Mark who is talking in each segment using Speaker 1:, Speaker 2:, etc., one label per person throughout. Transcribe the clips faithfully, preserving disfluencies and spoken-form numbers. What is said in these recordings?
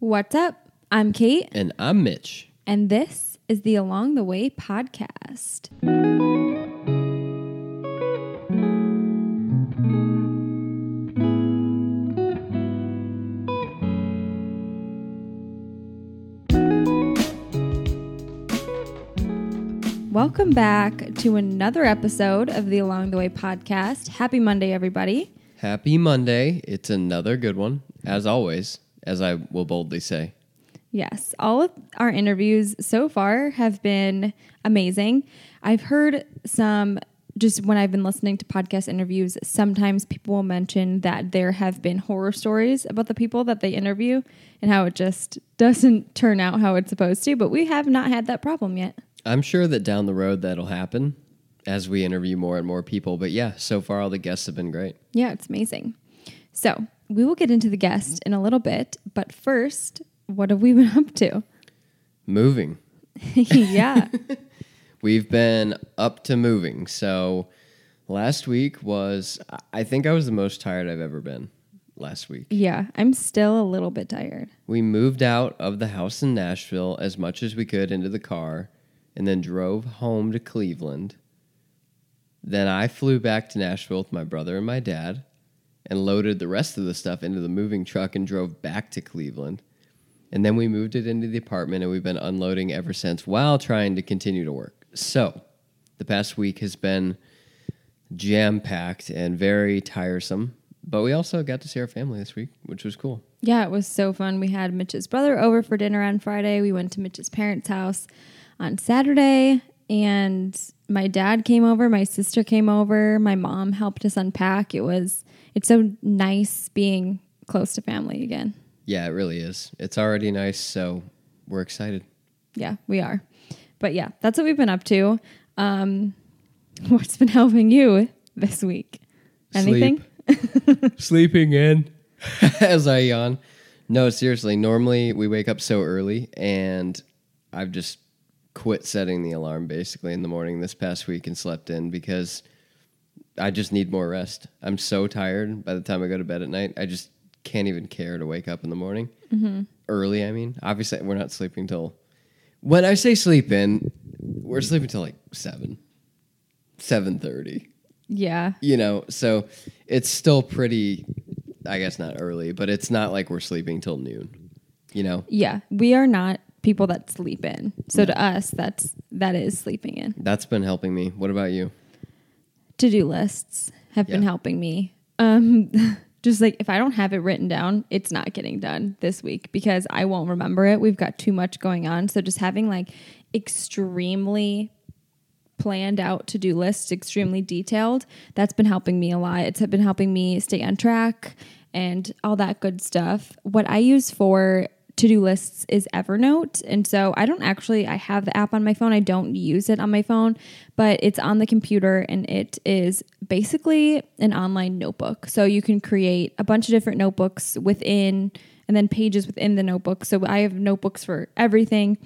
Speaker 1: What's up? I'm Kate.
Speaker 2: And I'm Mitch.
Speaker 1: And this is the Along the Way podcast. Welcome back to another episode of the Along the Way podcast. Happy Monday, everybody.
Speaker 2: Happy Monday. It's another good one, as always, as I will boldly say.
Speaker 1: Yes, all of our interviews so far have been amazing. I've heard some, just when I've been listening to podcast interviews, sometimes people will mention that there have been horror stories about the people that they interview and how it just doesn't turn out how it's supposed to, but we have not had that problem yet.
Speaker 2: I'm sure that down the road that'll happen as we interview more and more people. But yeah, so far all the guests have been great.
Speaker 1: Yeah, it's amazing. So we will get into the guest in a little bit, but first, what have we been up to?
Speaker 2: Moving.
Speaker 1: Yeah.
Speaker 2: We've been up to moving. So last week was, I think I was the most tired I've ever been last week.
Speaker 1: Yeah, I'm still a little bit tired.
Speaker 2: We moved out of the house in Nashville as much as we could into the car and then drove home to Cleveland. Then I flew back to Nashville with my brother and my dad and loaded the rest of the stuff into the moving truck and drove back to Cleveland. And then we moved it into the apartment, and we've been unloading ever since while trying to continue to work. So the past week has been jam-packed and very tiresome, but we also got to see our family this week, which was cool.
Speaker 1: Yeah, it was so fun. We had Mitch's brother over for dinner on Friday. We went to Mitch's parents' house on Saturday, and my dad came over, my sister came over, my mom helped us unpack. It was, it's so nice being close to family again.
Speaker 2: Yeah, it really is. It's already nice, so we're excited.
Speaker 1: Yeah, we are. But yeah, that's what we've been up to. Um, what's been helping you this week? Anything?
Speaker 2: Sleep. Sleeping in as I yawn. No, seriously, normally we wake up so early, and I've just quit setting the alarm basically in the morning this past week and slept in because I just need more rest. I'm so tired by the time I go to bed at night. I just can't even care to wake up in the morning. Mm-hmm. Early, I mean. Obviously, we're not sleeping till... When I say sleep in, we're sleeping till like seven. seven thirty.
Speaker 1: Yeah.
Speaker 2: You know, so it's still pretty, I guess not early, but it's not like we're sleeping till noon, you know?
Speaker 1: Yeah, we are not people that sleep in. So no. To us, that's that is sleeping in.
Speaker 2: That's been helping me. What about you?
Speaker 1: To-do lists have
Speaker 2: yeah.
Speaker 1: been helping me. Um, just like if I don't have it written down, it's not getting done this week because I won't remember it. We've got too much going on. So just having like extremely planned out to-do lists, extremely detailed, that's been helping me a lot. It's been helping me stay on track and all that good stuff. What I use for to-do lists is Evernote. And so I don't actually, I have the app on my phone. I don't use it on my phone, but it's on the computer and it is basically an online notebook. So you can create a bunch of different notebooks within and then pages within the notebook. So I have notebooks for everything.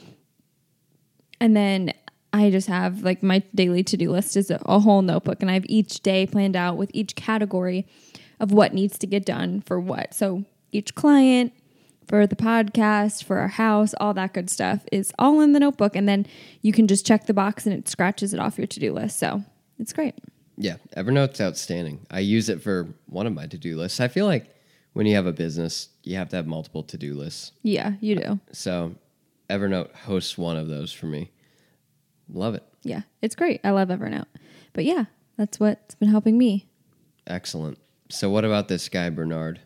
Speaker 1: And then I just have like my daily to-do list is a, a whole notebook and I have each day planned out with each category of what needs to get done for what. So each client, for the podcast, for our house, all that good stuff is all in the notebook. And then you can just check the box and it scratches it off your to-do list. So it's great.
Speaker 2: Yeah, Evernote's outstanding. I use it for one of my to-do lists. I feel like when you have a business, you have to have multiple to-do lists.
Speaker 1: Yeah, you do.
Speaker 2: So Evernote hosts one of those for me. Love it.
Speaker 1: Yeah, it's great. I love Evernote. But yeah, that's what's been helping me.
Speaker 2: Excellent. So what about this guy, Bernard?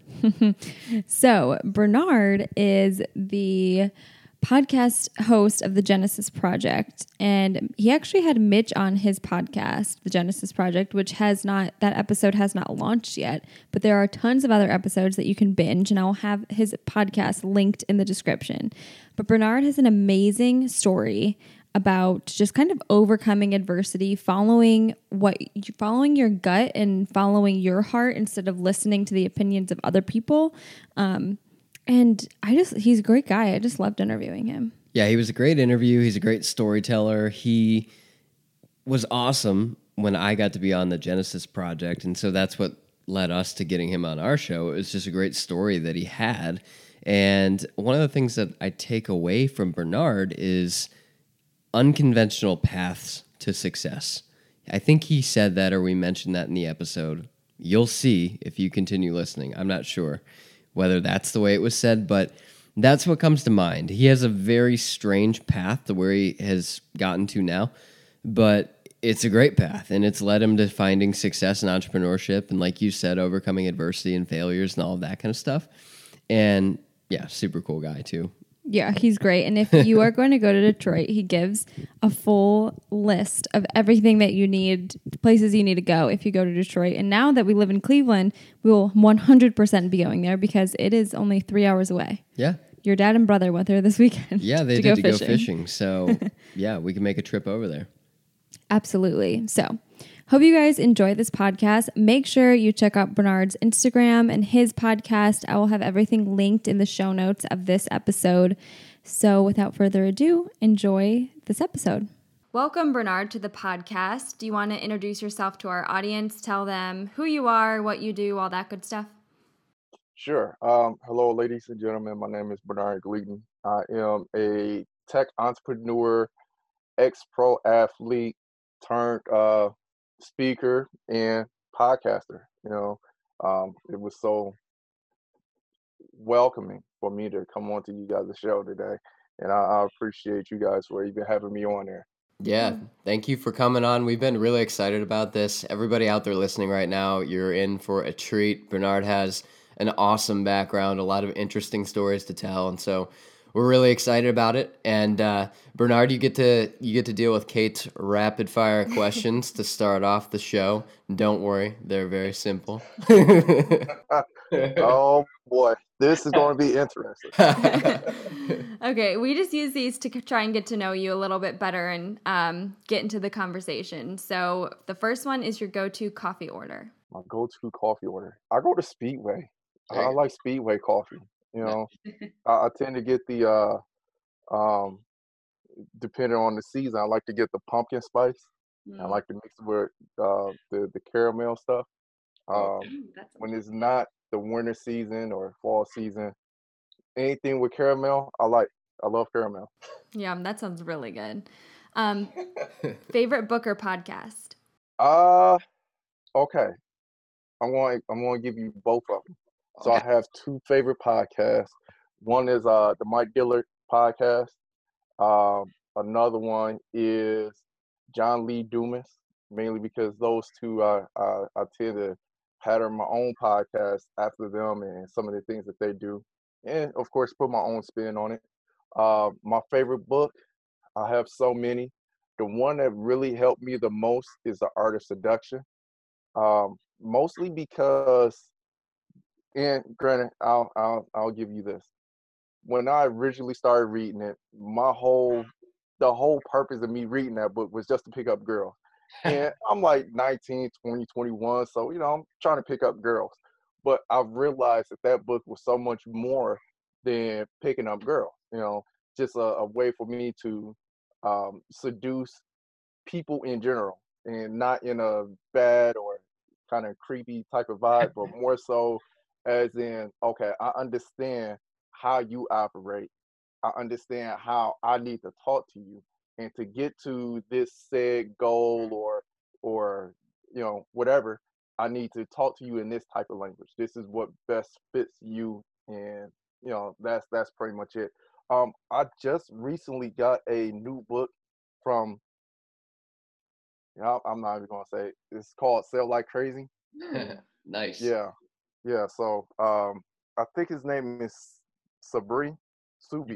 Speaker 1: So Bernard is the podcast host of the Genesis Project. And he actually had Mitch on his podcast, the Genesis Project, which has not, that episode has not launched yet. But there are tons of other episodes that you can binge. And I'll have his podcast linked in the description. But Bernard has an amazing story about just kind of overcoming adversity, following what following your gut and following your heart instead of listening to the opinions of other people. Um, and I just, he's a great guy. I just loved interviewing him.
Speaker 2: Yeah, he was a great interview. He's a great storyteller. He was awesome when I got to be on the Genesis Project. And so that's what led us to getting him on our show. It was just a great story that he had. And one of the things that I take away from Bernard is unconventional paths to success. I think he said that, or we mentioned that in the episode. You'll see if you continue listening. I'm not sure whether that's the way it was said, but that's what comes to mind. He has a very strange path to where he has gotten to now, but it's a great path, and it's led him to finding success in entrepreneurship and, like you said, overcoming adversity and failures and all of that kind of stuff. And yeah, super cool guy too.
Speaker 1: Yeah, he's great. And if you are going to go to Detroit, he gives a full list of everything that you need, places you need to go if you go to Detroit. And now that we live in Cleveland, we will one hundred percent be going there because it is only three hours away.
Speaker 2: Yeah.
Speaker 1: Your dad and brother went there this weekend.
Speaker 2: Yeah, they
Speaker 1: to
Speaker 2: did
Speaker 1: go
Speaker 2: to
Speaker 1: fishing.
Speaker 2: go fishing. So yeah, we can make a trip over there.
Speaker 1: Absolutely. So hope you guys enjoy this podcast. Make sure you check out Bernard's Instagram and his podcast. I will have everything linked in the show notes of this episode. So without further ado, enjoy this episode. Welcome, Bernard, to the podcast. Do you want to introduce yourself to our audience? Tell them who you are, what you do, all that good stuff.
Speaker 3: Sure. Um, hello, ladies and gentlemen. My name is Bernard Gleaton. I am a tech entrepreneur, ex-pro athlete, turned uh, speaker and podcaster. You know, um, it was so welcoming for me to come on to you guys' show today, and I, I appreciate you guys for even having me on there.
Speaker 2: Yeah, thank you for coming on. We've been really excited about this. Everybody out there listening right now, you're in for a treat. Bernard has an awesome background, a lot of interesting stories to tell, and so we're really excited about it. And uh, Bernard, you get to you get to deal with Kate's rapid fire questions to start off the show. Don't worry, they're very simple.
Speaker 3: Oh boy, this is going to be interesting.
Speaker 1: Okay, we just use these to try and get to know you a little bit better and um, get into the conversation. So the first one is your go-to coffee order.
Speaker 3: My go-to coffee order. I go to Speedway. I like Speedway coffee. You know, I, I tend to get the, uh, um, depending on the season, I like to get the pumpkin spice. Mm. I like to mix it with uh, the, the caramel stuff. Um, when it's not the winter season or fall season, anything with caramel, I like. I love caramel.
Speaker 1: Yeah, that sounds really good. Um, favorite book or podcast?
Speaker 3: Uh, okay. I'm going. I'm going to give you both of them. So I have two favorite podcasts. One is uh, the Mike Dillard podcast. Um, another one is John Lee Dumas, mainly because those two I, I, I tend to pattern my own podcast after them and some of the things that they do. And, of course, put my own spin on it. Uh, my favorite book, I have so many. The one that really helped me the most is The Art of Seduction, um, mostly because And granted, I'll I'll I'll give you this. When I originally started reading it, my whole the whole purpose of me reading that book was just to pick up girls. And I'm like nineteen, twenty, twenty-one, so you know, I'm trying to pick up girls. But I've realized that that book was so much more than picking up girls. You know, just a, a way for me to um, seduce people in general, and not in a bad or kind of creepy type of vibe, but more so as in, okay, I understand how you operate. I understand how I need to talk to you. And to get to this said goal or, or, you know, whatever, I need to talk to you in this type of language. This is what best fits you. And, you know, that's, that's pretty much it. Um, I just recently got a new book from, you know, I'm not even going to say it. It's called Sell Like Crazy.
Speaker 2: Nice.
Speaker 3: Yeah. Yeah, so um, I think his name is Sabri Subi.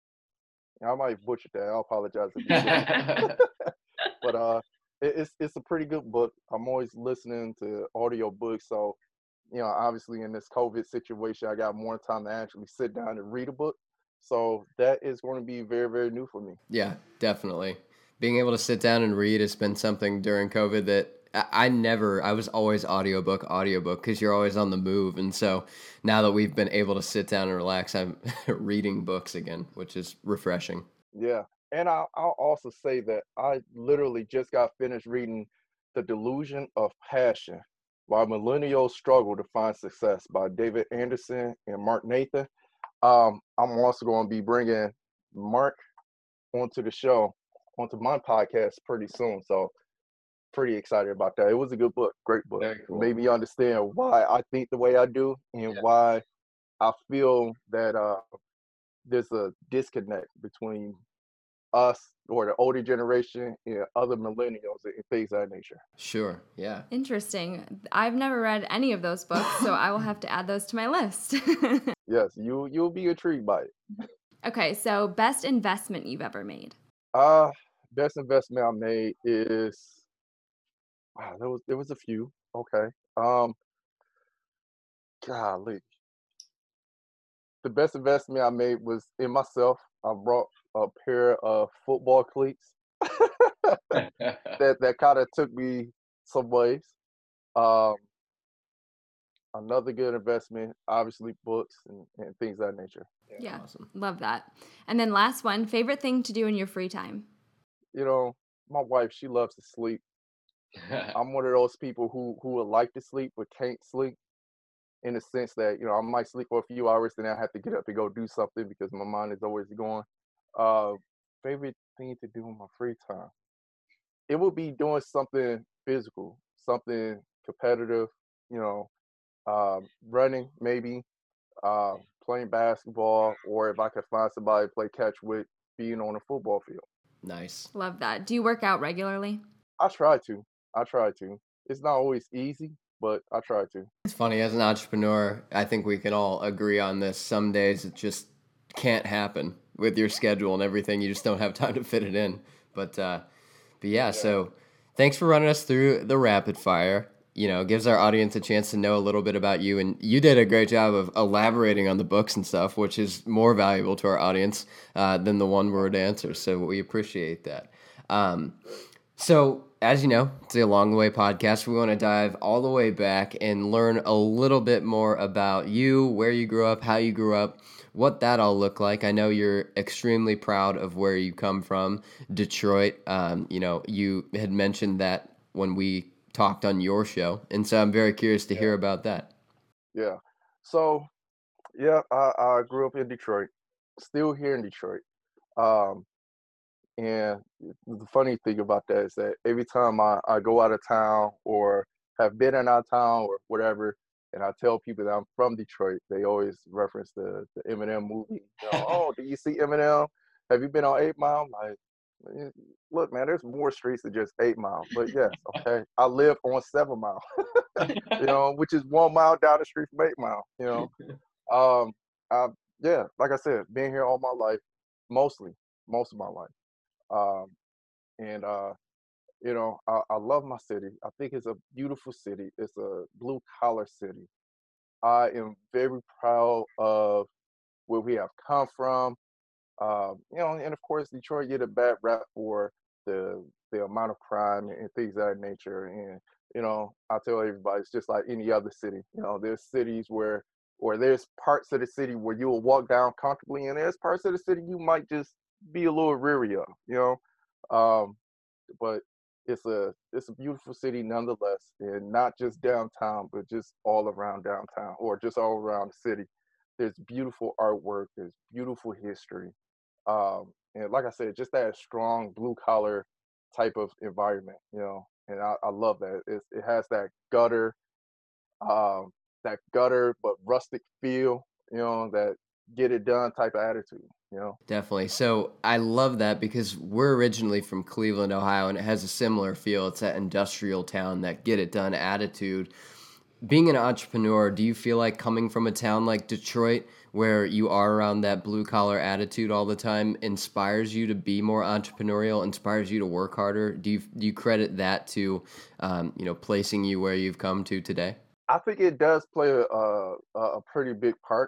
Speaker 3: I might butcher that. I apologize if you did. But uh, it, it's it's a pretty good book. I'm always listening to audio books, so you know, obviously in this COVID situation, I got more time to actually sit down and read a book. So that is going to be very, very new for me.
Speaker 2: Yeah, definitely. Being able to sit down and read has been something during COVID that I never, I was always audiobook, audiobook, because you're always on the move. And so now that we've been able to sit down and relax, I'm reading books again, which is refreshing.
Speaker 3: Yeah. And I'll, I'll also say that I literally just got finished reading The Delusion of Passion, Why Millennials Struggle to Find Success by David Anderson and Mark Nathan. Um, I'm also going to be bringing Mark onto the show, onto my podcast pretty soon. So pretty excited about that. It was a good book, great book.
Speaker 2: Very cool.
Speaker 3: Made me understand why I think the way I do and
Speaker 2: Yeah.
Speaker 3: why I feel that uh, there's a disconnect between us or the older generation and other millennials and things of that nature.
Speaker 2: Sure. Yeah.
Speaker 1: Interesting. I've never read any of those books, so I will have to add those to my list.
Speaker 3: Yes, you you'll be intrigued by it.
Speaker 1: Okay, so best investment you've ever made.
Speaker 3: Uh best investment I made is wow, there was there was a few. Okay. Um golly. The best investment I made was in myself. I brought a pair of football cleats that that kind of took me some ways. Um another good investment, obviously books and, and things of that nature.
Speaker 1: Yeah,
Speaker 2: Awesome.
Speaker 1: love that. And then last one, favorite thing to do in your free time.
Speaker 3: You know, my wife, she loves to sleep. I'm one of those people who who would like to sleep but can't sleep in the sense that, you know, I might sleep for a few hours, then I have to get up and go do something because my mind is always going. Uh, favorite thing to do in my free time. It would be doing something physical, something competitive, you know, um, running maybe, uh, playing basketball, or if I could find somebody to play catch with, being on a football field.
Speaker 2: Nice.
Speaker 1: Love that. Do you work out regularly?
Speaker 3: I try to. I try to. It's not always easy, but I try to.
Speaker 2: It's funny, as an entrepreneur, I think we can all agree on this. Some days it just can't happen with your schedule and everything. You just don't have time to fit it in. But uh, but yeah, so thanks for running us through the rapid fire. You know, gives our audience a chance to know a little bit about you. And you did a great job of elaborating on the books and stuff, which is more valuable to our audience uh, than the one word answers. So we appreciate that. Um, so, as you know, it's the Along the Way podcast. We want to dive all the way back and learn a little bit more about you, where you grew up, how you grew up, what that all looked like. I know you're extremely proud of where you come from, Detroit. Um, you know, you had mentioned that when we talked on your show, and so I'm very curious to hear about that.
Speaker 3: Yeah. So, yeah, I, I grew up in Detroit, still here in Detroit. Um, and the funny thing about that is that every time I, I go out of town or have been in out of town or whatever, and I tell people that I'm from Detroit, they always reference the, the Eminem movie. You know, oh, do you see Eminem? Have you been on Eight Mile? Like, "Eh, look, man, there's more streets than just Eight Mile. But yes, okay, I live on Seven Mile, you know, which is one mile down the street from Eight Mile. You know, um, I, yeah, like I said, been here all my life, mostly, most of my life. Um, and uh, you know, I, I love my city. I think it's a beautiful city. It's a blue collar city. I am very proud of where we have come from. Um, you know, and of course, Detroit get a bad rap for the the amount of crime and things of that nature. And you know, I tell everybody, it's just like any other city. You know, there's cities where, or there's parts of the city where you will walk down comfortably, and there's parts of the city you might just be a little weary of. You know, um, but it's a it's a beautiful city nonetheless, and not just downtown, but just all around downtown or just all around the city. There's beautiful artwork. There's beautiful history, um, and like I said, just that strong blue collar type of environment, you know. And I, I love that. It's, it has that gutter, um, that gutter but rustic feel, you know, that get it done type of attitude, you know.
Speaker 2: Definitely. So I love that because we're originally from Cleveland, Ohio, and it has a similar feel. It's that industrial town, that get it done attitude. Being an entrepreneur, do you feel like coming from a town like Detroit, where you are around that blue collar attitude all the time, inspires you to be more entrepreneurial, inspires you to work harder? Do you do you credit that to, um, you know, placing you where you've come to today?
Speaker 3: I think it does play a a, a pretty big part.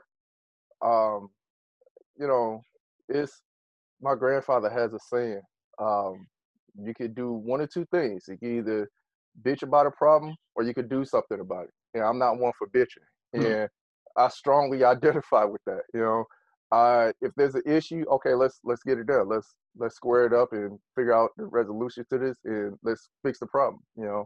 Speaker 3: Um, you know, it's my grandfather has a saying. Um, you could do one or two things. You can either bitch about a problem or you could do something about it. And I'm not one for bitching.
Speaker 2: Hmm.
Speaker 3: And I strongly identify with that. You know, uh, if there's an issue, okay, let's let's get it done. Let's let's square it up and figure out the resolution to this, and let's fix the problem. You know,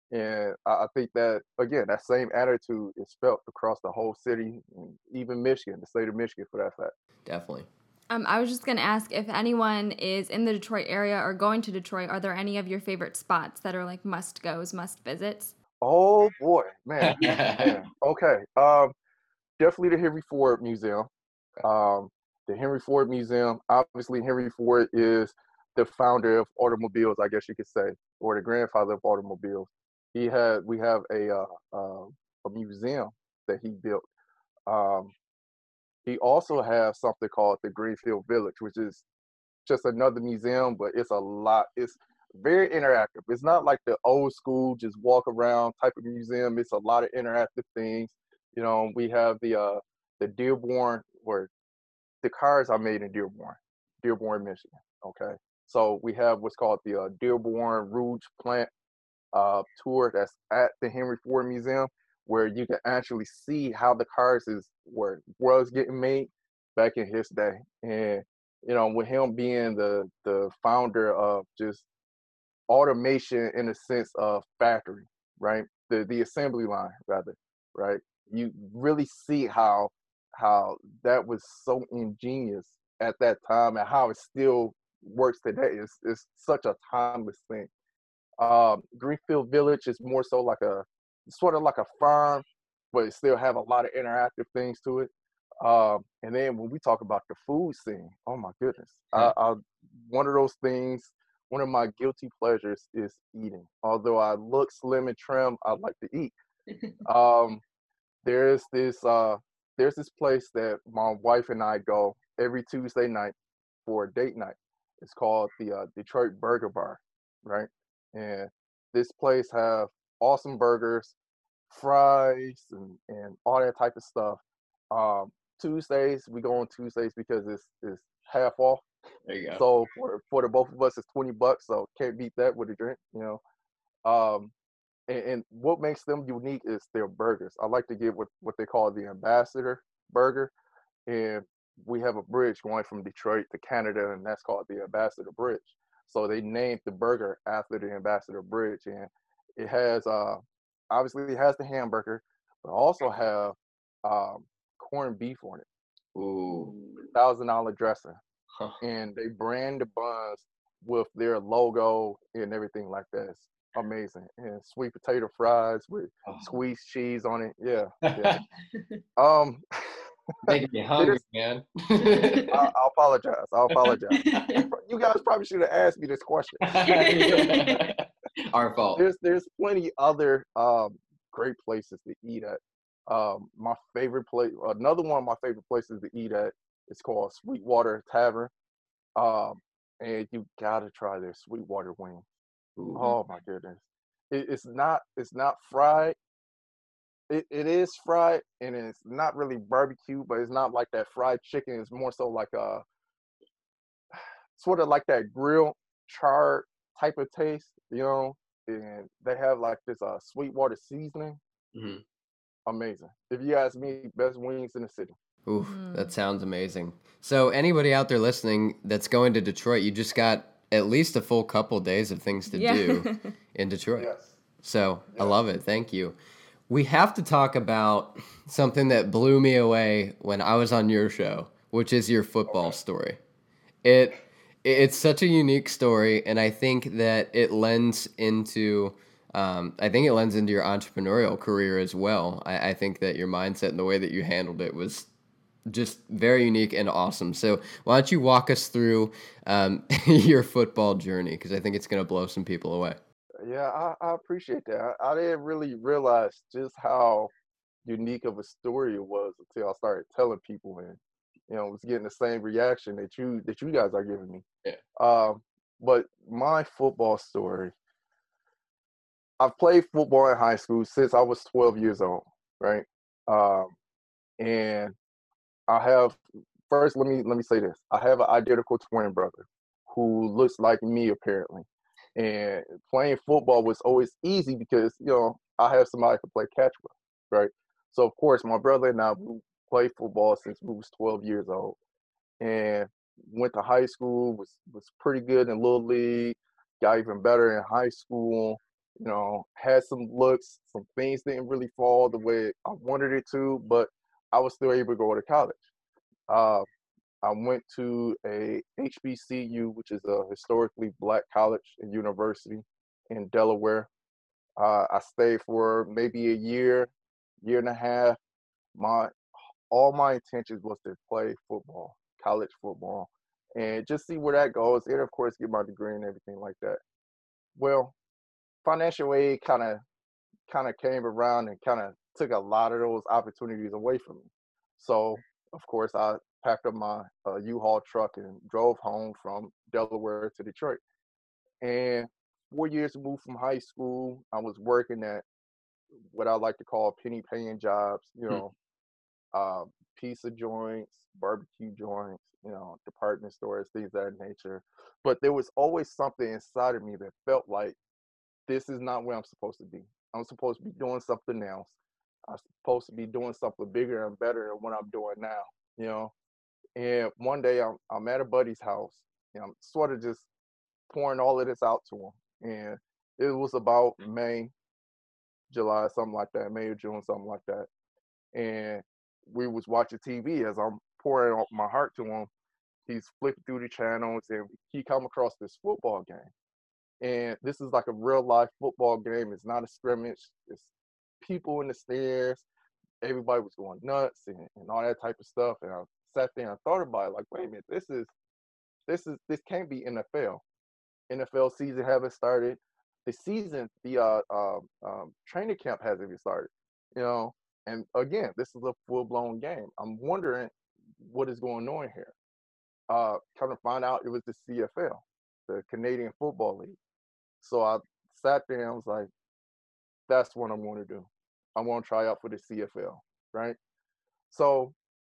Speaker 3: And I, I think that again, that same attitude is felt across the whole city, and even Michigan, the state of Michigan, for that fact.
Speaker 2: Definitely.
Speaker 1: Um, I was just going to ask if anyone is in the Detroit area or going to Detroit, are there any of your favorite spots that are like must goes, must visits?
Speaker 3: Oh boy, man, man. Okay, um, definitely the Henry Ford Museum. Um, the Henry Ford Museum. Obviously, Henry Ford is the founder of automobiles, I guess you could say, or the grandfather of automobiles. He had we have a uh, uh, a museum that he built. Um, he also has something called the Greenfield Village, which is just another museum, but it's a lot. It's very interactive. It's not like the old school just walk around type of museum. It's a lot of interactive things. You know, we have the uh the Dearborn, where the cars are made in Dearborn, Dearborn, Michigan. Okay, so we have what's called the uh, Dearborn Rouge plant uh, tour that's at the Henry Ford Museum, where you can actually see how the cars is were was getting made back in his day. And you know, with him being the the founder of just automation in a sense of factory, right? The the assembly line rather, right? You really see how how that was so ingenious at that time and how it still works today. It's it's such a timeless thing. Um, Greenfield Village is more so like a sort of like a farm, but it still have a lot of interactive things to it. Um, and then when we talk about the food scene, oh my goodness, I, I, one of those things, one of my guilty pleasures is eating. Although I look slim and trim, I like to eat. Um, there's this uh, there's this place that my wife and I go every Tuesday night for a date night. It's called the uh, Detroit Burger Bar, right? And this place have awesome burgers, fries, and, and all that type of stuff. Um, Tuesdays we go on Tuesdays because it's it's half off.
Speaker 2: There you go.
Speaker 3: So for for the both of us, it's twenty bucks. So can't beat that with a drink, you know. Um, and, and what makes them unique is their burgers. I like to get what what they call the ambassador burger, and we have a bridge going from Detroit to Canada, and that's called the Ambassador Bridge. So they named the burger after the Ambassador Bridge, and it has uh obviously it has the hamburger, but also have um, corned beef on it,
Speaker 2: Ooh.
Speaker 3: thousand dollar dressing,
Speaker 2: Huh.
Speaker 3: and they brand the buns with their logo and everything like that. It's amazing, and sweet potato fries with
Speaker 2: Oh.
Speaker 3: squeezed cheese on it. Yeah, yeah. Um,
Speaker 2: Making me hungry,
Speaker 3: there's
Speaker 2: man.
Speaker 3: I, I apologize. I apologize. You, pro- you guys probably should have asked me this question.
Speaker 2: Our fault.
Speaker 3: There's there's plenty other um, great places to eat at. Um, my favorite place, another one of my favorite places to eat at, is called Sweetwater Tavern. Um, and you gotta try their Sweetwater wings.
Speaker 2: Ooh.
Speaker 3: Oh my goodness, it, it's not it's not fried. It, it is fried, and it's not really barbecue, but it's not like that fried chicken. It's more so like a sort of like that grilled charred type of taste, you know. And they have like this uh Sweetwater seasoning.
Speaker 2: Mm-hmm.
Speaker 3: Amazing. If you ask me, best wings in the city.
Speaker 2: Oof, that sounds amazing. So anybody out there listening that's going to Detroit, you just got at least a full couple days of things to
Speaker 1: Yeah.
Speaker 2: do in Detroit.
Speaker 3: Yes.
Speaker 2: So I
Speaker 3: Yes.
Speaker 2: love it. Thank you. We have to talk about something that blew me away when I was on your show, which is your football
Speaker 3: Okay.
Speaker 2: story. It it's such a unique story, and I think that it lends into um, I think it lends into your entrepreneurial career as well. I, I think that your mindset and the way that you handled it was just very unique and awesome. So why don't you walk us through um, your football journey? Because I think it's going to blow some people away.
Speaker 3: Yeah, I, I appreciate that. I, I didn't really realize just how unique of a story it was until I started telling people, and you know, was getting the same reaction that you that you guys are giving me.
Speaker 2: Yeah.
Speaker 3: Um, but my football story, I've played football in high school since I was twelve years old, right? Um, and I have first let me let me say this. I have an identical twin brother who looks like me apparently. And playing football was always easy because, you know, I have somebody to play catch with, right? So of course my brother and I we played football since we was twelve years old. And went to high school, was was pretty good in little league, got even better in high school, You know, had some looks, some things didn't really fall the way I wanted it to, but I was still able to go to college. Uh, I went to a H B C U, which is a historically black college and university in Delaware. Uh, I stayed for maybe a year, year and a half. My all my intentions was to play football, college football, and just see where that goes. And of course, get my degree and everything like that. Well, financial aid kind of kind of came around and kind of took a lot of those opportunities away from me. So, of course, I packed up my uh, U-Haul truck and drove home from Delaware to Detroit. And four years removed from high school, I was working at what I like to call penny paying jobs, you
Speaker 2: Hmm.
Speaker 3: know, uh, pizza joints, barbecue joints, you know, department stores, things of that nature. But there was always something inside of me that felt like this is not where I'm supposed to be. I'm supposed to be doing something else. I'm supposed to be doing something bigger and better than what I'm doing now, you know. And one day I'm I'm at a buddy's house, and I'm sort of just pouring all of this out to him. And it was about May, July, something like that, May or June, something like that. And we was watching T V as I'm pouring out my heart to him. He's flipping through the channels, and he come across this football game. And this is like a real life football game. It's not a scrimmage. It's people in the stands. Everybody was going nuts and, and all that type of stuff. And I sat there and thought about it, like, wait a minute, this is this is this can't be N F L. N F L season haven't started. The season, the uh, uh, um, training camp hasn't even started. You know, and again, this is a full blown game. I'm wondering what is going on here. Uh, kind of find out it was the C F L, the Canadian Football League. So I sat there and I was like, that's what I'm going to do. I want to try out for the C F L, right? So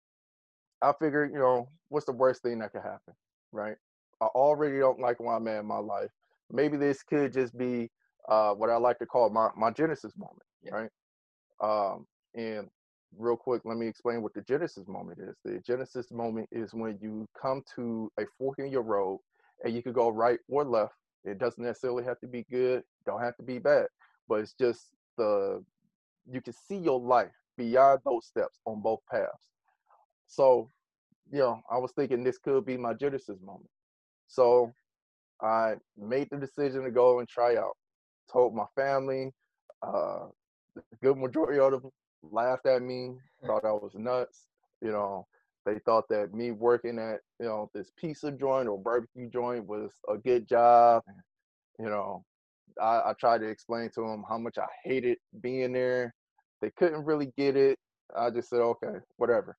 Speaker 3: I figured, you know, what's the worst thing that could happen, right? I already don't like where I'm at in my life. Maybe this could just be uh, what I like to call my, my Genesis moment,
Speaker 2: Yeah.
Speaker 3: right? Um, and real quick, let me explain what the Genesis moment is. The Genesis moment is when you come to a fork in your road and you could go right or left. It doesn't necessarily have to be good, don't have to be bad, but it's just the you can see your life beyond those steps on both paths. So, you know, I was thinking this could be my Genesis moment. So I made the decision to go and try out. Told my family, uh, the good majority of them laughed at me, thought I was nuts. You know, they thought that me working at, you know, this pizza joint or barbecue joint was a good job. You know, I, I tried to explain to them how much I hated being there. They couldn't really get it. I just said, okay, whatever.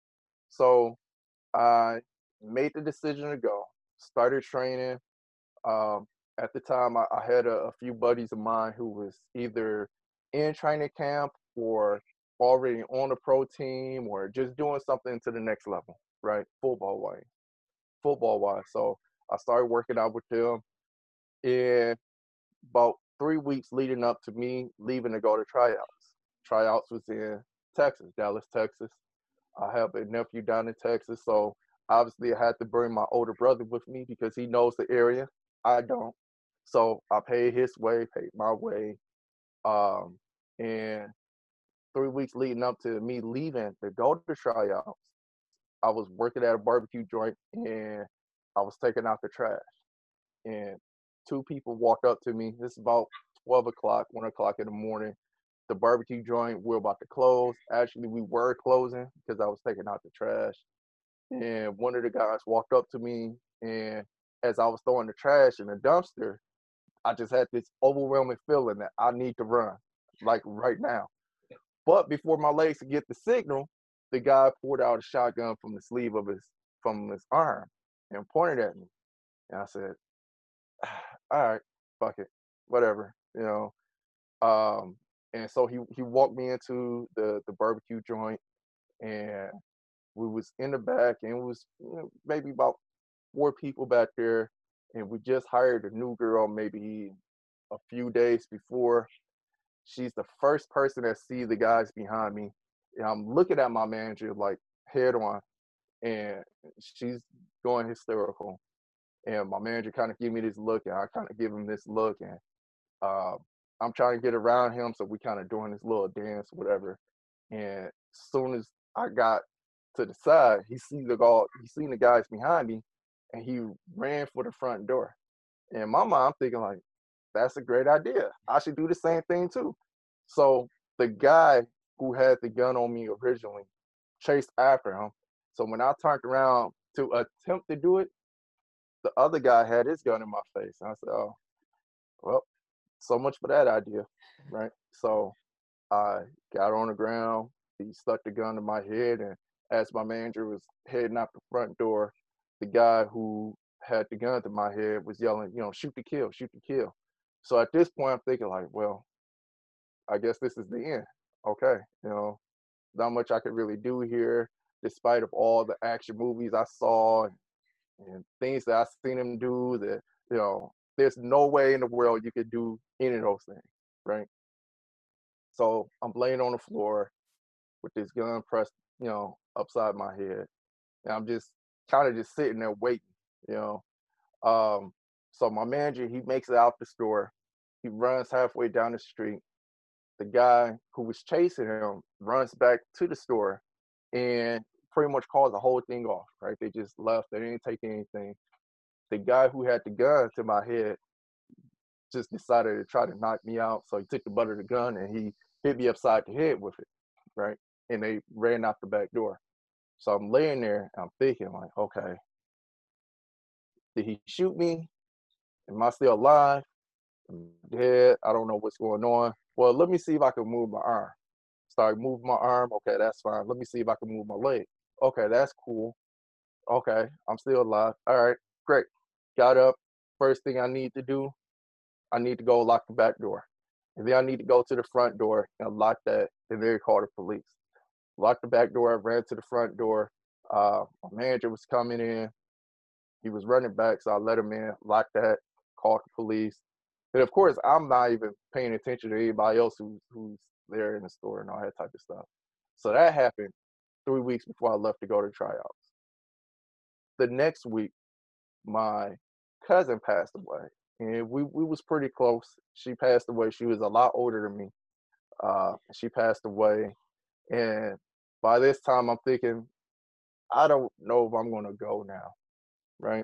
Speaker 3: So I made the decision to go, started training. Um, at the time, I, I had a, a few buddies of mine who was either in training camp or already on a pro team or just doing something to the next level, right? Football wise, football wise. So I started working out with them. And about three weeks leading up to me leaving to go to tryouts. Tryouts was in Texas, Dallas, Texas. I have a nephew down in Texas, so obviously I had to bring my older brother with me because he knows the area. I don't. So I paid his way, paid my way. Um, and three weeks leading up to me leaving to go to tryouts, I was working at a barbecue joint and I was taking out the trash. And two people walked up to me. This is about twelve o'clock, one o'clock in the morning. The barbecue joint, we're about to close. Actually, we were closing because I was taking out the trash. And one of the guys walked up to me, and as I was throwing the trash in the dumpster, I just had this overwhelming feeling that I need to run, like right now. But before my legs could get the signal, the guy pulled out a shotgun from the sleeve of his from his arm and pointed at me. And I said, all right, fuck it, whatever, you know. Um, and so he he walked me into the the barbecue joint, and we was in the back, and it was you know, maybe about four people back there, and we just hired a new girl maybe a few days before. She's the first person that see the guys behind me, and I'm looking at my manager like head on, and she's going hysterical. And my manager kind of give me this look, and I kind of give him this look, and uh, I'm trying to get around him, so we kind of doing this little dance, whatever. And as soon as I got to the side, he see the guy, he seen the guys behind me, and he ran for the front door. And in my mind, I'm thinking like, that's a great idea. I should do the same thing too. So the guy who had the gun on me originally chased after him. So when I turned around to attempt to do it, the other guy had his gun in my face. And I said, oh, well, so much for that idea, right? So I got on the ground. He stuck the gun to my head, and as my manager was heading out the front door, the guy who had the gun to my head was yelling, you know, shoot to kill, shoot to kill. So at this point, I'm thinking like, well, I guess this is the end. Okay, you know, not much I could really do here, despite of all the action movies I saw and, and things that I've seen him do. That you know, there's no way in the world you could do any of those things, right? So I'm laying on the floor with this gun pressed, you know, upside my head, and I'm just kind of just sitting there waiting, you know. Um, so my manager, he makes it out the store. He runs halfway down the street. The guy who was chasing him runs back to the store and pretty much calls the whole thing off, right? They just left. They didn't take anything. The guy who had the gun to my head just decided to try to knock me out. So he took the butt of the gun and he hit me upside the head with it, right? And they ran out the back door. So I'm laying there and I'm thinking like, okay, did he shoot me? Am I still alive? I'm dead. I don't know what's going on. Well, let me see if I can move my arm. Start moving my arm. Okay, that's fine. Let me see if I can move my leg. Okay, that's cool. Okay, I'm still alive. All right, great. Got up. First thing I need to do, I need to go lock the back door. And then I need to go to the front door and lock that and then call the police. Locked the back door, ran to the front door. Uh, my manager was coming in. He was running back, so I let him in, locked that, called the police. And of course, I'm not even paying attention to anybody else who's, who's there in the store and all that type of stuff. So that happened three weeks before I left to go to tryouts. The next week, my cousin passed away, and we, we was pretty close. She passed away. She was a lot older than me. Uh, she passed away, and by this time, I'm thinking, I don't know if I'm going to go now, right?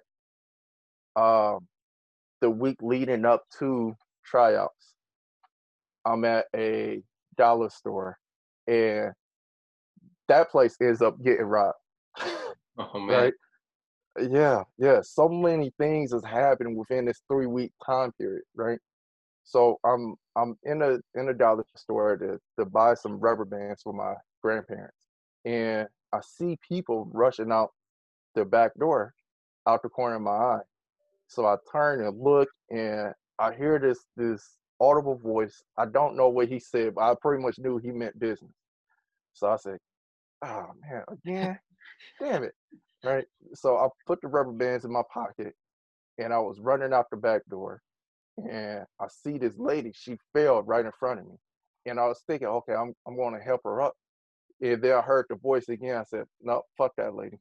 Speaker 3: Um, the week leading up to tryouts, I'm at a dollar store, and that place ends up getting robbed.
Speaker 2: Oh man.
Speaker 3: Right? Yeah, yeah. So many things has happened within this three week time period, right? So I'm I'm in a in a dollar store to to buy some rubber bands for my grandparents, and I see people rushing out the back door, out the corner of my eye. So I turn and look, and I hear this this audible voice. I don't know what he said, but I pretty much knew he meant business. So I said, "Oh man, again, damn it!" Right? So I put the rubber bands in my pocket, and I was running out the back door, and I see this lady. She fell right in front of me, and I was thinking, okay, I'm I'm going to help her up. And then I heard the voice again. I said, "No, fuck that lady."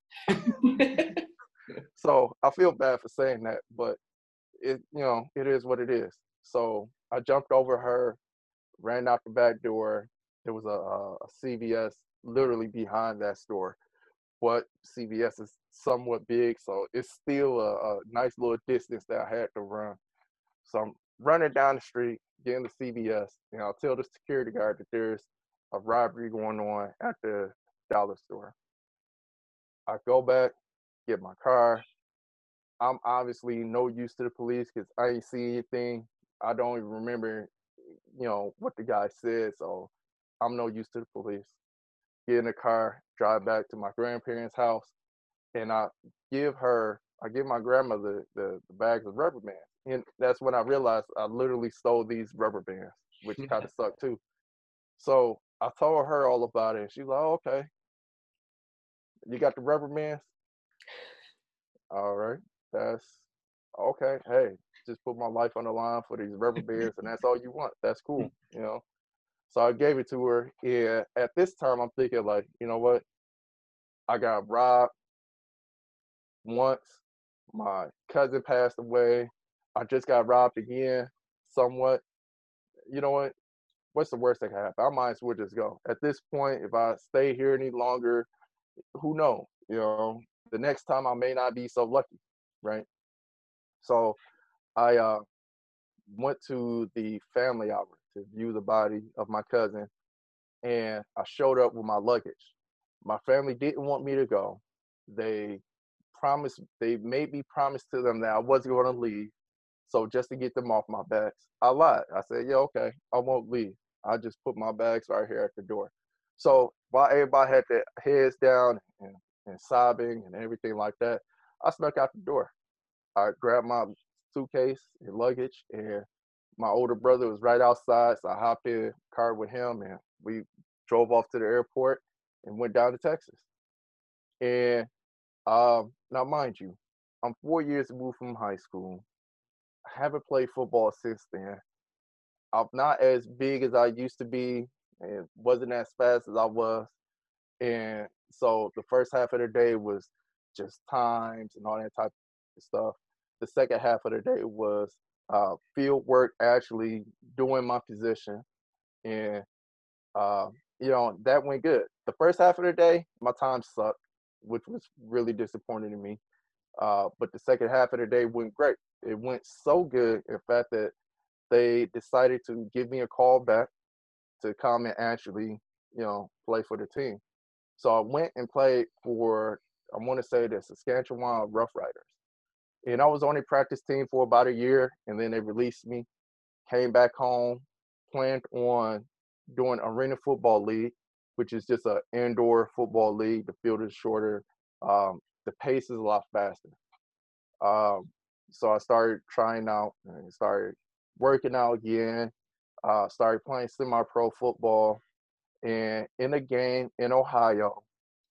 Speaker 3: So I feel bad for saying that, but it you know it is what it is. So I jumped over her, ran out the back door. There was a, a C V S literally behind that store, but C V S is somewhat big, so it's still a, a nice little distance that I had to run. So I'm running down the street, getting to C V S, and I'll tell the security guard that there's a robbery going on at the dollar store. I go back, get my car. I'm obviously no use to the police because I ain't see anything. I don't even remember, you know, what the guy said. So I'm no use to the police. Get in the car, drive back to my grandparents' house, and I give her, I give my grandmother the, the bags of rubber bands. And that's when I realized I literally stole these rubber bands, which kind of sucked too. So I told her all about it. And she's like, oh, okay. You got the rubber bands? All right. That's okay. Hey, just put my life on the line for these rubber bands, and that's all you want. That's cool, you know. So I gave it to her. And at this time, I'm thinking like, you know what? I got robbed once. My cousin passed away. I just got robbed again, somewhat. you know what? What's the worst that can happen? I might as well just go. At this point, if I stay here any longer, who knows? You know, the next time I may not be so lucky, right? So I uh, went to the family hour to view the body of my cousin, and I showed up with my luggage. My family didn't want me to go. They promised, they made me promise to them that I wasn't going to leave. So just to get them off my backs, I lied. I said, yeah, okay, I won't leave. I just put my bags right here at the door. So while everybody had their heads down and, and sobbing and everything like that, I snuck out the door. I grabbed my suitcase and luggage, and my older brother was right outside. So I hopped in the car with him, and we drove off to the airport and went down to Texas. And um, now, mind you, I'm four years removed from high school. I haven't played football since then. I'm not as big as I used to be, and wasn't as fast as I was. And so the first half of the day was just times and all that type of stuff. The second half of the day was uh, field work, actually doing my position, and uh, you know that went good. The first half of the day, my time sucked, which was really disappointing to me. Uh, but the second half of the day went great. It went so good, in fact, that they decided to give me a call back to come and actually, you know, play for the team. So I went and played for, I want to say the Saskatchewan Roughriders. And I was on a practice team for about a year, and then they released me, came back home, planned on doing Arena Football League, which is just an indoor football league. The field is shorter. Um, the pace is a lot faster. Um, so I started trying out and started working out again. Uh, started playing semi-pro football, and in a game in Ohio,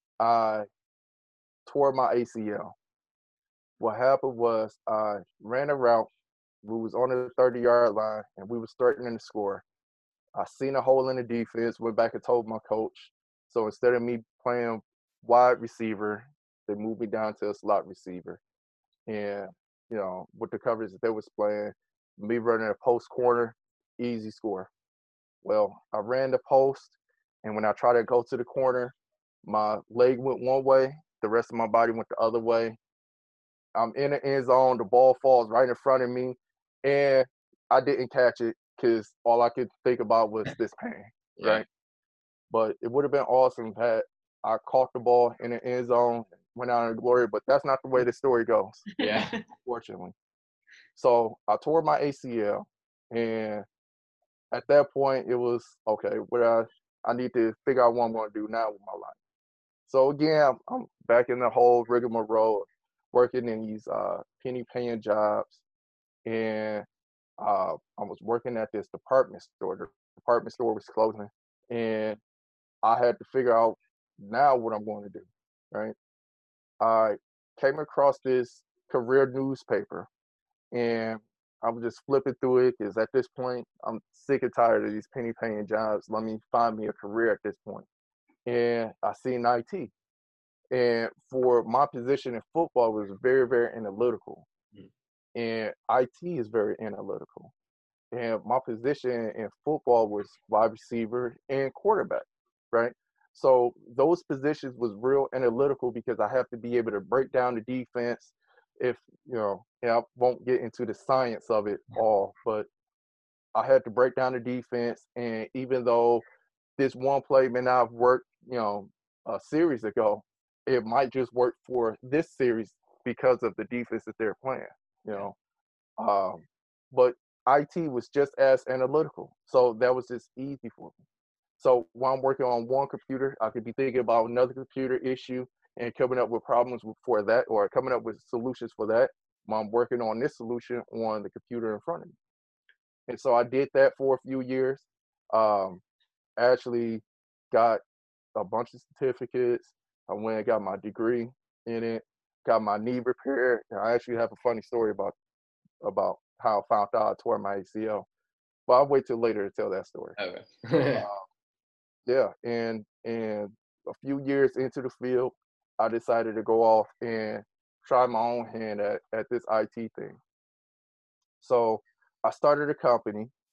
Speaker 3: I tore my A C L. What happened was I ran a route. We was on the thirty-yard line, and we was threatening to score. I seen a hole in the defense, went back and told my coach. So instead of me playing wide receiver, they moved me down to a slot receiver. And, you know, with the coverage that they was playing, me running a post corner, easy score. Well, I ran the post, and when I tried to go to the corner, my leg went one way, the rest of my body went the other way. I'm in the end zone, the ball falls right in front of me, and I didn't catch it because all I could think about was this pain,
Speaker 2: Yeah.
Speaker 3: right? But it would have been awesome had I caught the ball in the end zone, went out in glory, but that's not the way the story goes,
Speaker 2: Yeah.
Speaker 3: unfortunately. So I tore my A C L, and at that point it was okay. What I I need to figure out what I'm going to do now with my life. So again, I'm, I'm back in the whole rigmarole, working in these uh, penny paying jobs, and uh, I was working at this department store. The department store was closing, and I had to figure out now what I'm going to do. Right? I came across this career newspaper, and I was just flipping through it because at this point I'm sick and tired of these penny paying jobs. Let me find me a career at this point. And I seen I T. And for my position in football was very, very analytical.
Speaker 2: Mm.
Speaker 3: And I T is very analytical. And my position in football was wide receiver and quarterback, right? So those positions was real analytical because I have to be able to break down the defense. If you know, and I won't get into the science of it all, but I had to break down the defense. And even though this one play may not have worked, you know, a series ago, it might just work for this series because of the defense that they're playing, you know. Um, but I T was just as analytical, so that was just easy for me. So while I'm working on one computer, I could be thinking about another computer issue and coming up with problems for that, or coming up with solutions for that, while I'm working on this solution on the computer in front of me. And so I did that for a few years. Um, actually got a bunch of certificates. I went and got my degree in it, got my knee repaired. And I actually have a funny story about about how I found out I tore my A C L. But I'll wait till later to tell that story.
Speaker 2: Okay.
Speaker 3: Uh, yeah, and and a few years into the field, I decided to go off and try my own hand at, at this I T thing. So I started a company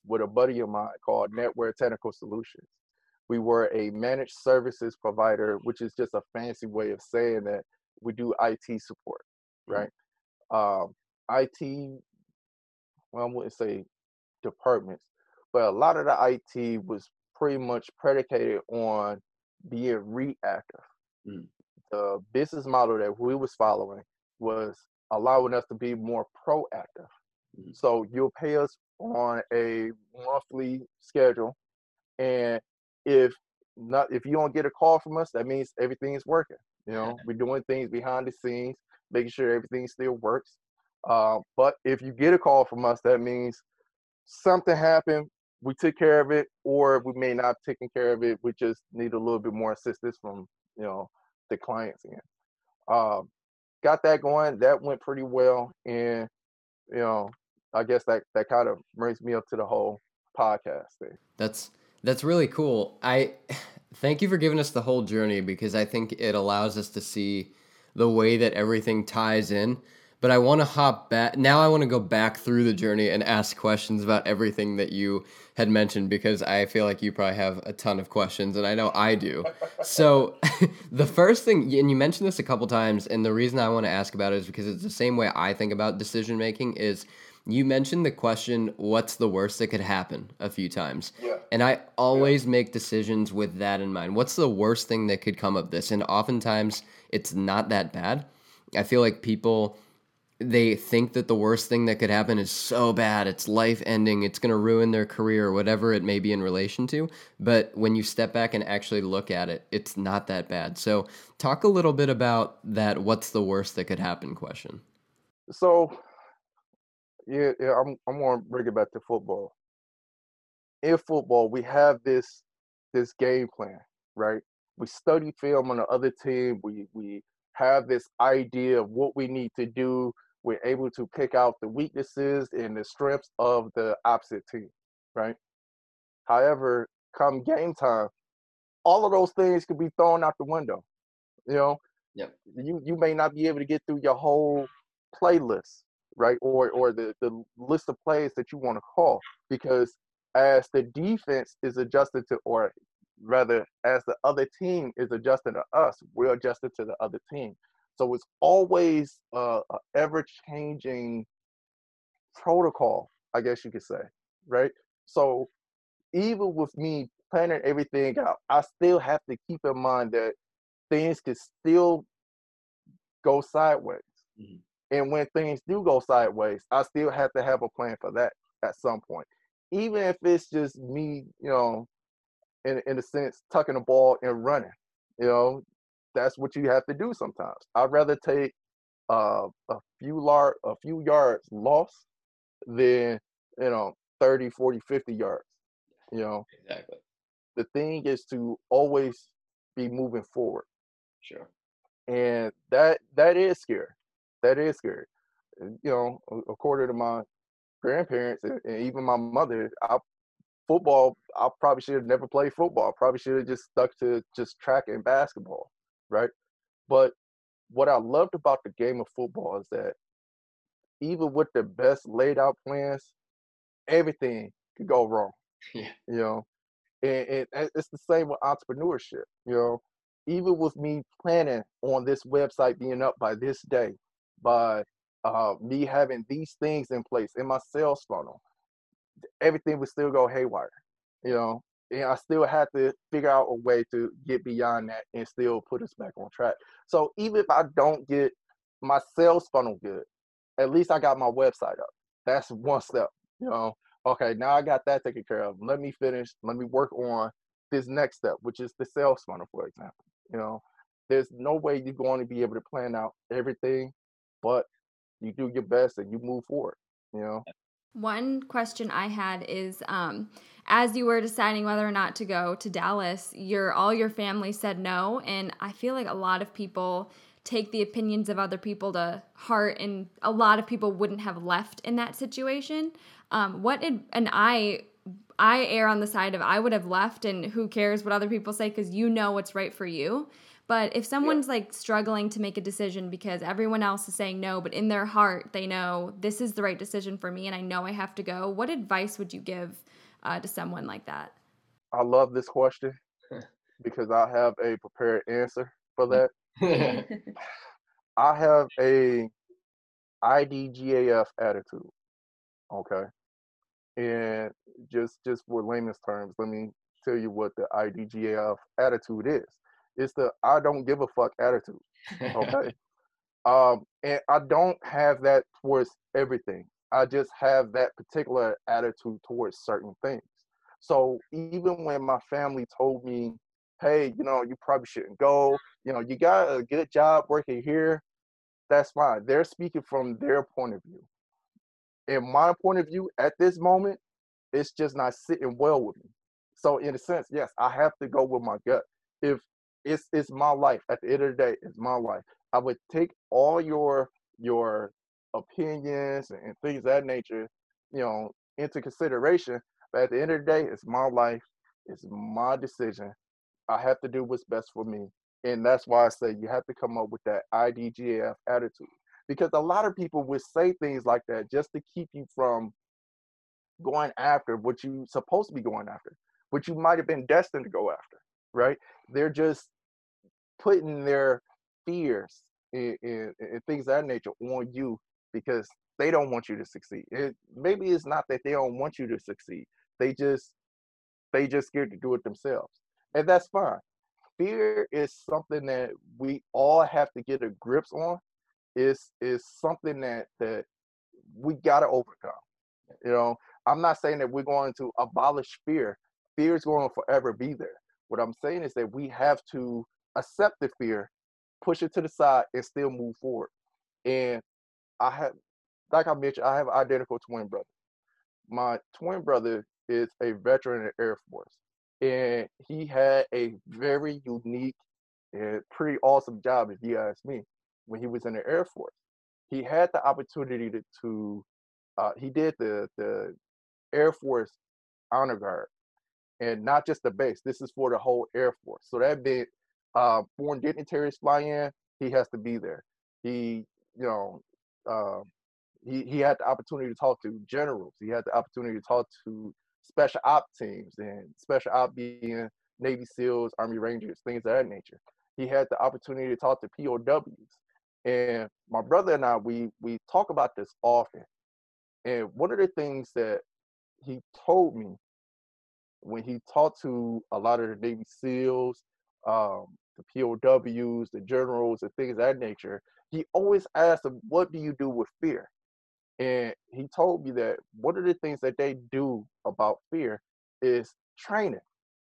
Speaker 3: with a buddy of mine called Netwear Technical Solutions. We were a managed services provider, which is just a fancy way of saying that we do I T support, right? Um, I T, well, I wouldn't say departments, but a lot of the I T was pretty much predicated on being reactive.
Speaker 2: Mm.
Speaker 3: The business model that we was following was allowing us to be more proactive.
Speaker 2: Mm.
Speaker 3: So you'll pay us on a monthly schedule, and if not, if you don't get a call from us, that means everything is working. You know, we're doing things behind the scenes, making sure everything still works. Uh, but if you get a call from us, that means something happened, we took care of it, or we may not have taken care of it. We just need a little bit more assistance from, you know, the clients again. Um, got that going. That went pretty well. And, you know, I guess that, that kind of brings me up to the whole podcast thing.
Speaker 2: That's that's really cool. I thank you for giving us the whole journey, because I think it allows us to see the way that everything ties in. But I want to hop back. Now I want to go back through the journey and ask questions about everything that you had mentioned, because I feel like you probably have a ton of questions, and I know I do. So the first thing, and you mentioned this a couple times, and the reason I want to ask about it is because it's the same way I think about decision making. Is you mentioned the question, what's the worst that could happen, a few times.
Speaker 3: Yeah.
Speaker 2: And I always yeah. make decisions with that in mind. What's the worst thing that could come of this? And oftentimes it's not that bad. I feel like people, they think that the worst thing that could happen is so bad, it's life ending, it's going to ruin their career, whatever it may be in relation to. But when you step back and actually look at it, it's not that bad. So talk a little bit about that, what's the worst that could happen question.
Speaker 3: So, yeah, yeah I'm, I'm going to bring it back to football. In football, we have this this game plan, right? We study film on the other team. We we have this idea of what we need to do. We're able to pick out the weaknesses and the strengths of the opposite team, right? However, come game time, all of those things could be thrown out the window. You know,
Speaker 2: yep.
Speaker 3: you you may not be able to get through your whole playlist, right? Or or the, the list of plays that you want to call, because as the defense is adjusted to, or rather as the other team is adjusting to us, we're adjusted to the other team. So it's always uh, a ever-changing protocol, I guess you could say, right? So even with me planning everything out, I still have to keep in mind that things can still go sideways. Mm-hmm. And when things do go sideways, I still have to have a plan for that at some point. Even if it's just me, you know, in in a sense, tucking the ball and running, you know, that's what you have to do sometimes. I'd rather take uh, a few lar- a few yards lost than, you know, thirty, forty, fifty yards, you know.
Speaker 2: Exactly.
Speaker 3: The thing is to always be moving forward.
Speaker 2: Sure.
Speaker 3: And that that is scary. That is scary. You know, according to my grandparents and, and even my mother, I football, I probably should have never played football. I probably should have just stuck to just track and basketball, right? But what I loved about the game of football is that even with the best laid out plans, everything could go wrong.
Speaker 2: Yeah.
Speaker 3: You know, and, and it's the same with entrepreneurship. You know, even with me planning on this website being up by this day, by uh, me having these things in place in my sales funnel, everything would still go haywire, you know, and I still had to figure out a way to get beyond that and still put us back on track. So even if I don't get my sales funnel good, at least I got my website up. That's one step, you know. Okay, now I got that taken care of. Let me finish, let me work on this next step, which is the sales funnel, for example. You know, there's no way you're going to be able to plan out everything, but you do your best and you move forward, you know.
Speaker 1: One question I had is, um, as you were deciding whether or not to go to Dallas, your all your family said no, and I feel like a lot of people take the opinions of other people to heart, and a lot of people wouldn't have left in that situation. Um, what did, and I I err on the side of I would have left, and who cares what other people say, because you know what's right for you. But if someone's like struggling to make a decision because everyone else is saying no, but in their heart they know this is the right decision for me and I know I have to go, what advice would you give uh, to someone like that?
Speaker 3: I love this question because I have a prepared answer for that. I have a I D G A F attitude. Okay. And just just for layman's terms, let me tell you what the I D G A F attitude is. It's the I don't give a fuck attitude. Okay. um, and I don't have that towards everything. I just have that particular attitude towards certain things. So even when my family told me, hey, you know, you probably shouldn't go, you know, you got a good job working here, that's fine. They're speaking from their point of view. In my point of view, at this moment, it's just not sitting well with me. So in a sense, yes, I have to go with my gut. If it's it's my life, at the end of the day, it's my life. I would take all your your opinions and things of that nature, you know, into consideration. But at the end of the day, it's my life, it's my decision. I have to do what's best for me. And that's why I say you have to come up with that I D G A F attitude. Because a lot of people would say things like that just to keep you from going after what you're supposed to be going after, what you might have been destined to go after, right? They're just putting their fears and, and, and things of that nature on you because they don't want you to succeed. It, maybe it's not that they don't want you to succeed. They just they just scared to do it themselves, and that's fine. Fear is something that we all have to get a grips on. Is is something that that we got to overcome. You know, I'm not saying that we're going to abolish fear. Fear is going to forever be there. What I'm saying is that we have to accept the fear, push it to the side, and still move forward. And I have, like I mentioned, I have an identical twin brother. My twin brother is a veteran in the Air Force, and he had a very unique and pretty awesome job, if you ask me, when he was in the Air Force. He had the opportunity to, to uh, he did the the Air Force Honor Guard, and not just the base. This is for the whole Air Force. So that meant uh, foreign dignitaries fly in, he has to be there. He, you know, uh, he he had the opportunity to talk to generals. He had the opportunity to talk to special op teams, and special op being Navy SEALs, Army Rangers, things of that nature. He had the opportunity to talk to P O Ws. And my brother and I, we we talk about this often. And one of the things that he told me when he talked to a lot of the Navy SEALs, um, the P O Ws, the generals, and things of that nature, he always asked them, what do you do with fear? And he told me that one of the things that they do about fear is training.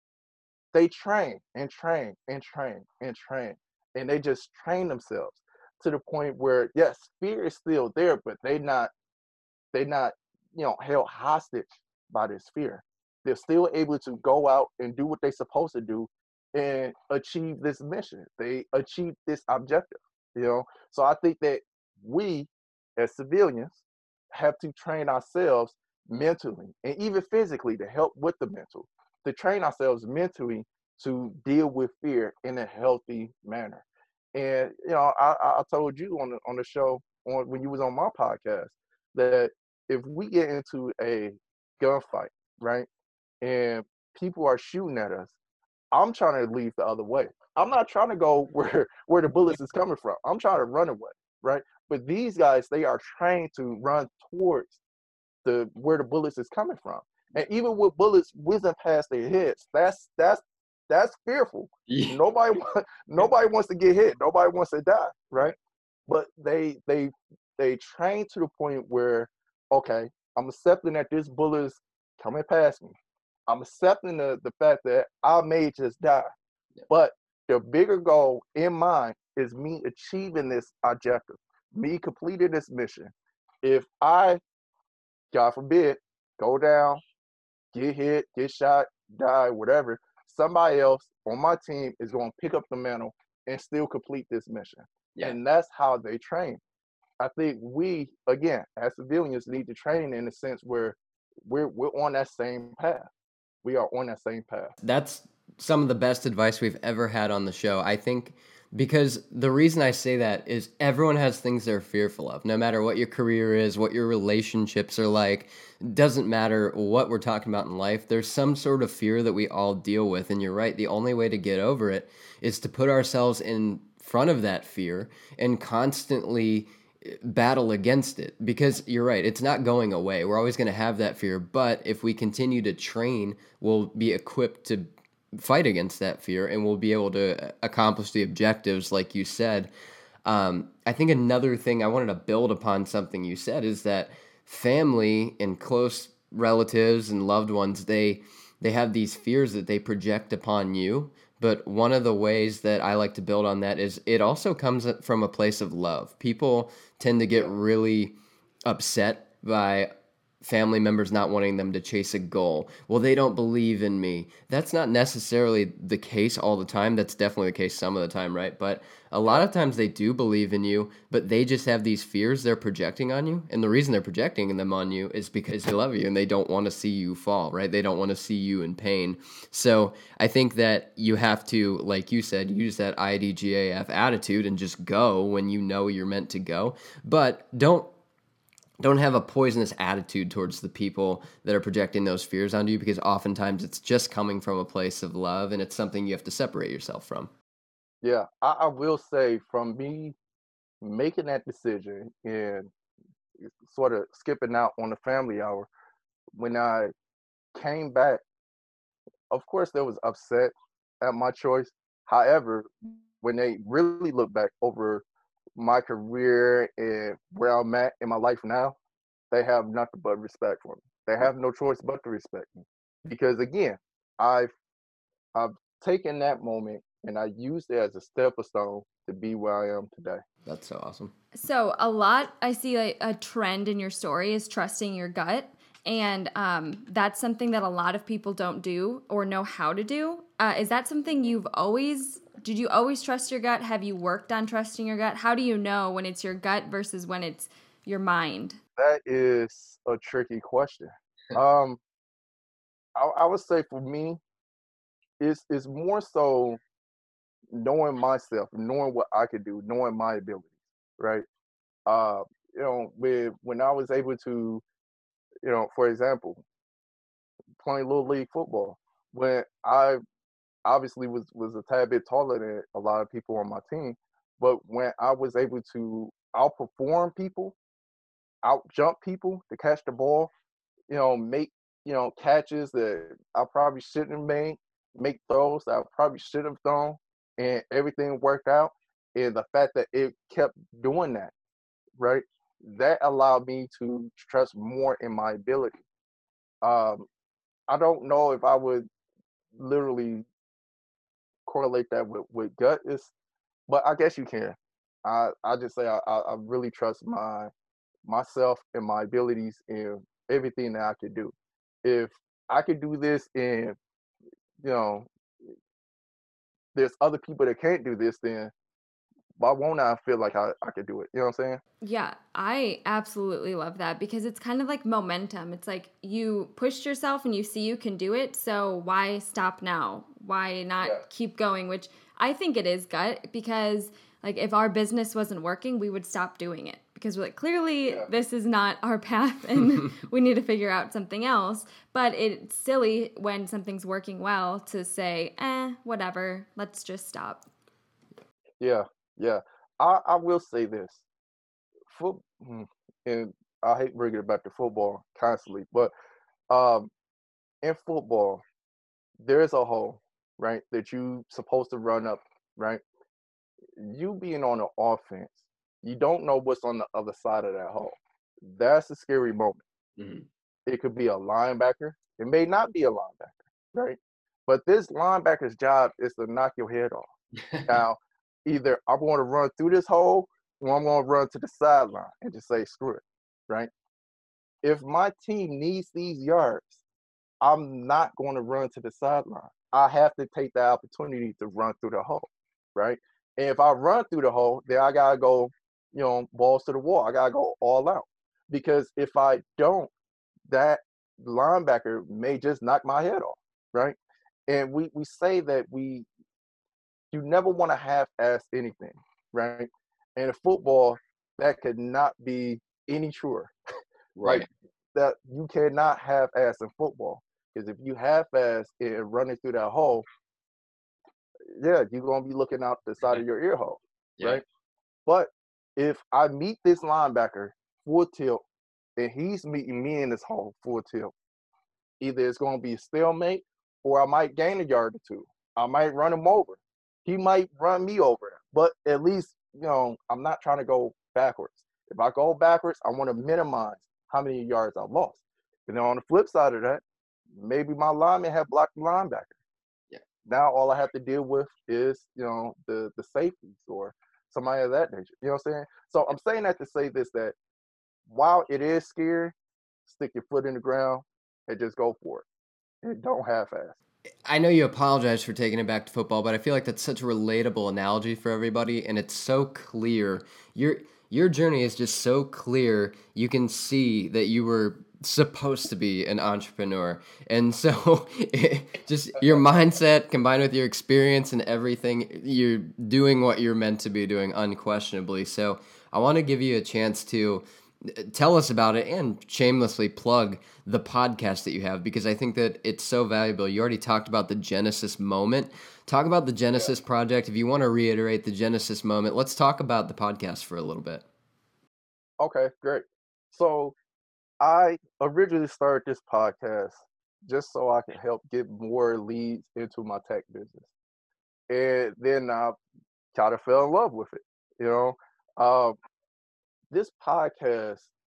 Speaker 3: They train and train and train and train. And they just train themselves to the point where, yes, fear is still there, but they not they not, you know, held hostage by this fear. They're still able to go out and do what they're supposed to do and achieve this mission. They achieve this objective, you know. So I think that we as civilians have to train ourselves mentally and even physically to help with the mental, to train ourselves mentally to deal with fear in a healthy manner. And you know, I, I told you on the on the show on when you was on my podcast that if we get into a gunfight, right, and people are shooting at us, I'm trying to leave the other way. I'm not trying to go where where the bullets is coming from. I'm trying to run away, right? But these guys, they are trained to run towards the where the bullets is coming from. And even with bullets whizzing past their heads, that's that's that's fearful. Yeah. Nobody nobody wants to get hit. Nobody wants to die, right? But they they they train to the point where, okay, I'm accepting that this bullet is coming past me. I'm accepting the, the fact that I may just die. Yeah. But the bigger goal in mind is me achieving this objective, me completing this mission. If I, God forbid, go down, get hit, get shot, die, whatever, somebody else on my team is going to pick up the mantle and still complete this mission. Yeah. And that's how they train. I think we, again, as civilians, need to train in a sense where we're we're on that same path. We are on that same path.
Speaker 2: That's some of the best advice we've ever had on the show. I think Because the reason I say that is everyone has things they're fearful of. No matter what your career is, what your relationships are like, doesn't matter what we're talking about in life, there's some sort of fear that we all deal with. And you're right, the only way to get over it is to put ourselves in front of that fear and constantly battle against it. Because you're right, it's not going away. We're always going to have that fear. But if we continue to train, we'll be equipped to fight against that fear and we'll be able to accomplish the objectives like you said. um, I think another thing I wanted to build upon something you said is that family and close relatives and loved ones, they they have these fears that they project upon you. But one of the ways that I like to build on that is it also comes from a place of love. People tend to get really upset by family members not wanting them to chase a goal. Well, they don't believe in me. That's not necessarily the case all the time. That's definitely the case some of the time, right? But a lot of times they do believe in you, but they just have these fears they're projecting on you. And the reason they're projecting them on you is because they love you and they don't want to see you fall, right? They don't want to see you in pain. So I think that you have to, like you said, use that I D G A F attitude and just go when you know you're meant to go. But don't Don't have a poisonous attitude towards the people that are projecting those fears onto you, because oftentimes it's just coming from a place of love and it's something you have to separate yourself from.
Speaker 3: Yeah, I, I will say from me making that decision and sort of skipping out on the family hour, when I came back, of course there was upset at my choice. However, when they really look back over my career and where I'm at in my life now, they have nothing but respect for me. They have no choice but to respect me. Because again, I've I've taken that moment and I used it as a stepping stone to be where I am today.
Speaker 2: That's so awesome.
Speaker 1: So a lot, I see like a trend in your story is trusting your gut. And um, that's something that a lot of people don't do or know how to do. Uh, is that something you've always, did you always trust your gut? Have you worked on trusting your gut? How do you know when it's your gut versus when it's your mind?
Speaker 3: That is a tricky question. Um, I, I would say for me, it's it's more so knowing myself, knowing what I could do, knowing my abilities, right? Uh, you know, when when I was able to, you know, for example, playing little league football, when I obviously was was a tad bit taller than a lot of people on my team, but when I was able to outperform people, out jump people to catch the ball, you know, make, you know, catches that I probably shouldn't have made, make throws that I probably should have thrown, and everything worked out. And the fact that it kept doing that, right, that allowed me to trust more in my ability. Um, I don't know if I would literally correlate that with, with gut is, but I guess you can. I I just say I, I I really trust my myself and my abilities and everything that I could do. If I could do this and, you know, there's other people that can't do this, then why won't I feel like I, I could do it? You know what I'm saying?
Speaker 1: Yeah, I absolutely love that because it's kind of like momentum. It's like you pushed yourself and you see you can do it. So why stop now? Why not
Speaker 3: Yeah.
Speaker 1: keep going? Which I think it is gut because like if our business wasn't working, we would stop doing it because we're like, clearly
Speaker 3: Yeah.
Speaker 1: this is not our path and we need to figure out something else. But it's silly when something's working well to say, eh, whatever, let's just stop.
Speaker 3: Yeah, yeah. I, I will say this. Foot, mm, and I hate bringing it back to football constantly, but um, in football, there's a hole, right, that you supposed to run up, right? You being on the offense, you don't know what's on the other side of that hole. That's a scary moment.
Speaker 2: Mhm.
Speaker 3: It could be a linebacker. It may not be a linebacker, right? But this linebacker's job is to knock your head off. Now, either I'm going to run through this hole or I'm going to run to the sideline and just say, screw it, right? If my team needs these yards, I'm not going to run to the sideline. I have to take the opportunity to run through the hole, right? And if I run through the hole, then I got to go, you know, balls to the wall. I got to go all out. Because if I don't, that linebacker may just knock my head off, right? And we, we say that we you never want to half-ass anything, right? And in football, that could not be any truer.
Speaker 4: Right.
Speaker 3: Like that, you cannot half-ass in football because if you half-ass and running through that hole, yeah, you're gonna be looking out the side of your ear hole,
Speaker 4: Yeah.
Speaker 3: right? But if I meet this linebacker full tilt and he's meeting me in this hole full tilt, either it's gonna be a stalemate or I might gain a yard or two. I might run him over. He might run me over. But at least, you know, I'm not trying to go backwards. If I go backwards, I want to minimize how many yards I lost. And then on the flip side of that, maybe my lineman had blocked the linebacker.
Speaker 4: Yeah.
Speaker 3: Now all I have to deal with is, you know, the the safeties or somebody of that nature. You know what I'm saying? So I'm saying that to say this, that while it is scary, stick your foot in the ground and just go for it. And don't half-ass.
Speaker 2: I know you apologize for taking it back to football, but I feel like that's such a relatable analogy for everybody, and it's so clear. Your your journey is just so clear. You can see that you were supposed to be an entrepreneur, and so just your mindset combined with your experience and everything, you're doing what you're meant to be doing unquestionably. So I want to give you a chance to tell us about it and shamelessly plug the podcast that you have, because I think that it's so valuable. You already talked about the Genesis moment. Talk about the Genesis yeah. project. If you want to reiterate the Genesis moment, let's talk about the podcast for a little bit.
Speaker 3: Okay, great. So I originally started this podcast just so I can help get more leads into my tech business. And then I kind of fell in love with it, you know. Um, this podcast,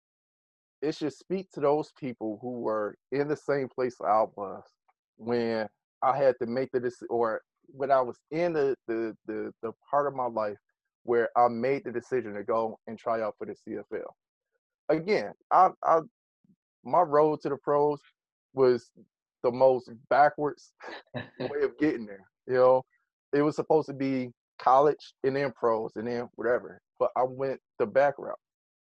Speaker 3: it should speak to those people who were in the same place I was when I had to make the decision, or when I was in the, the the the part of my life where I made the decision to go and try out for the C F L. Again, I, I my road to the pros was the most backwards way of getting there. You know, it was supposed to be college and then pros and then whatever, but I went the back route.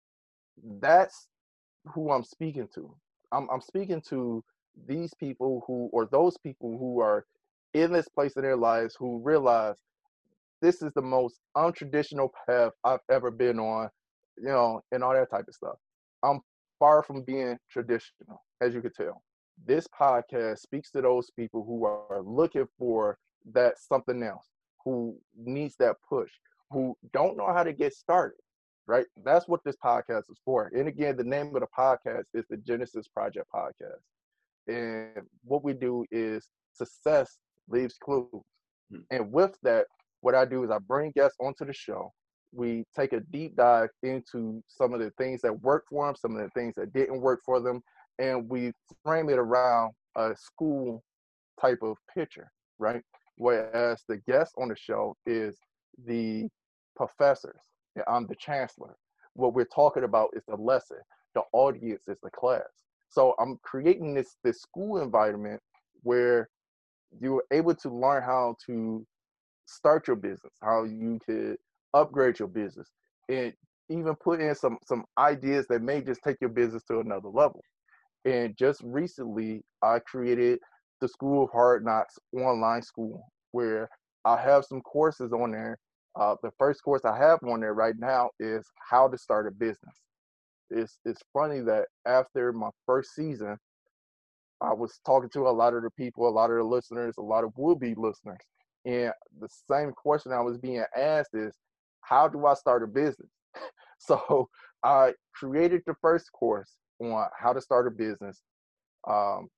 Speaker 3: That's who I'm speaking to. I'm, I'm speaking to these people who, or those people who are in this place in their lives who realize this is the most untraditional path I've ever been on, you know, and all that type of stuff. I'm far from being traditional, as you could tell. This podcast speaks to those people who are looking for that something else, who needs that push, who don't know how to get started, right? That's what this podcast is for. And again, the name of the podcast is the Genesis Project Podcast. And what we do is success leaves clues. Hmm. And with that, what I do is I bring guests onto the show. We take a deep dive into some of the things that worked for them, some of the things that didn't work for them, and we frame it around a school type of picture, right? Whereas the guest on the show is the professors, and I'm the chancellor. What we're talking about is the lesson. The audience is the class. So I'm creating this this school environment where you're able to learn how to start your business, how you could upgrade your business, and even put in some some ideas that may just take your business to another level. And just recently, I created the School of Hard Knocks online school, where I have some courses on there. Uh, the first course I have on there right now is how to start a business. It's it's funny that after my first season, I was talking to a lot of the people, a lot of the listeners, a lot of would-be listeners. And the same question I was being asked is, how do I start a business? So I created the first course on how to start a business. Um,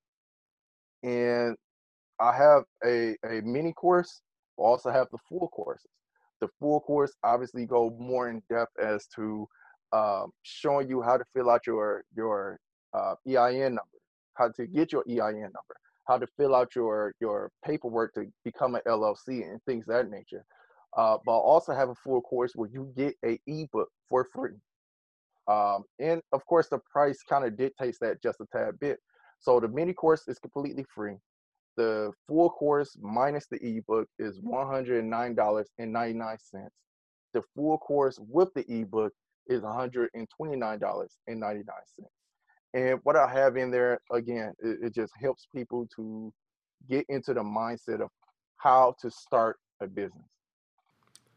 Speaker 3: and I have a, a mini course, I also have the full courses. The full course obviously go more in depth as to um, showing you how to fill out your, your uh, E I N number, how to get your E I N number, how to fill out your, your paperwork to become an L L C and things of that nature. Uh, but I also have a full course where you get a ebook for free. Um, and of course, the price kind of dictates that just a tad bit. So the mini course is completely free. The full course minus the ebook is one hundred nine dollars and ninety-nine cents. The full course with the ebook is one hundred twenty-nine dollars and ninety-nine cents. And what I have in there, again, it, it just helps people to get into the mindset of how to start a business.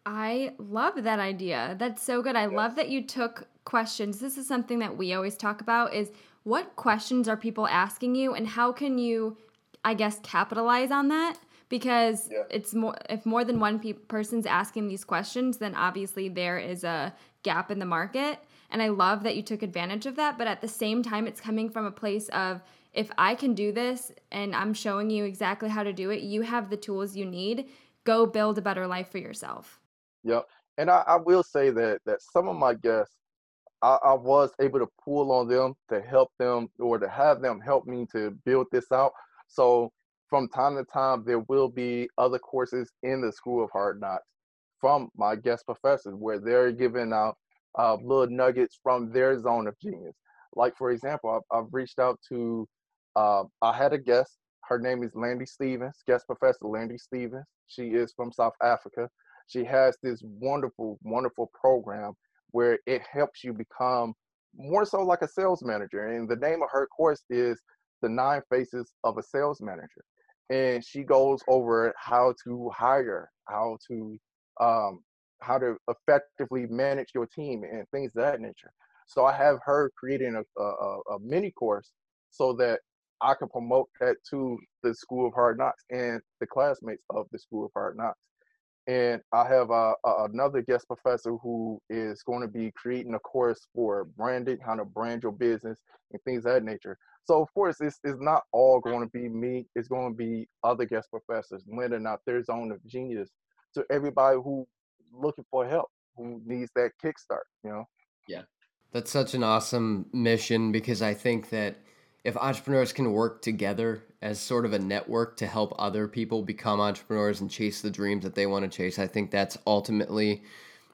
Speaker 1: I love that idea. That's so good. I yes. love that you took questions. This is something that we always talk about is what questions are people asking you and how can you, I guess, capitalize on that? Because yeah. it's more if more than one pe- person's asking these questions, then obviously there is a gap in the market. And I love that you took advantage of that. But at the same time, it's coming from a place of if I can do this and I'm showing you exactly how to do it, you have the tools you need. Go build a better life for yourself.
Speaker 3: Yep. And I, I will say that that some of my guests, I, I was able to pull on them to help them or to have them help me to build this out. So from time to time, there will be other courses in the School of Hard Knocks from my guest professors where they're giving out uh, little nuggets from their zone of genius. Like, for example, I've, I've reached out to, uh, I had a guest. Her name is Landy Stevens, guest professor Landy Stevens. She is from South Africa. She has this wonderful, wonderful program where it helps you become more so like a sales manager. And the name of her course is The Nine Faces of a Sales Manager. And she goes over how to hire, how to um, how to effectively manage your team and things of that nature. So I have her creating a, a, a mini course so that I can promote that to the School of Hard Knocks and the classmates of the School of Hard Knocks. And I have uh, another guest professor who is going to be creating a course for branding, how to brand your business and things of that nature. So, of course, it's, it's not all going to be me. It's going to be other guest professors lending out their zone of genius to everybody who looking for help, who needs that kickstart, you know?
Speaker 2: Yeah. That's such an awesome mission because I think that if entrepreneurs can work together as sort of a network to help other people become entrepreneurs and chase the dreams that they want to chase, I think that's ultimately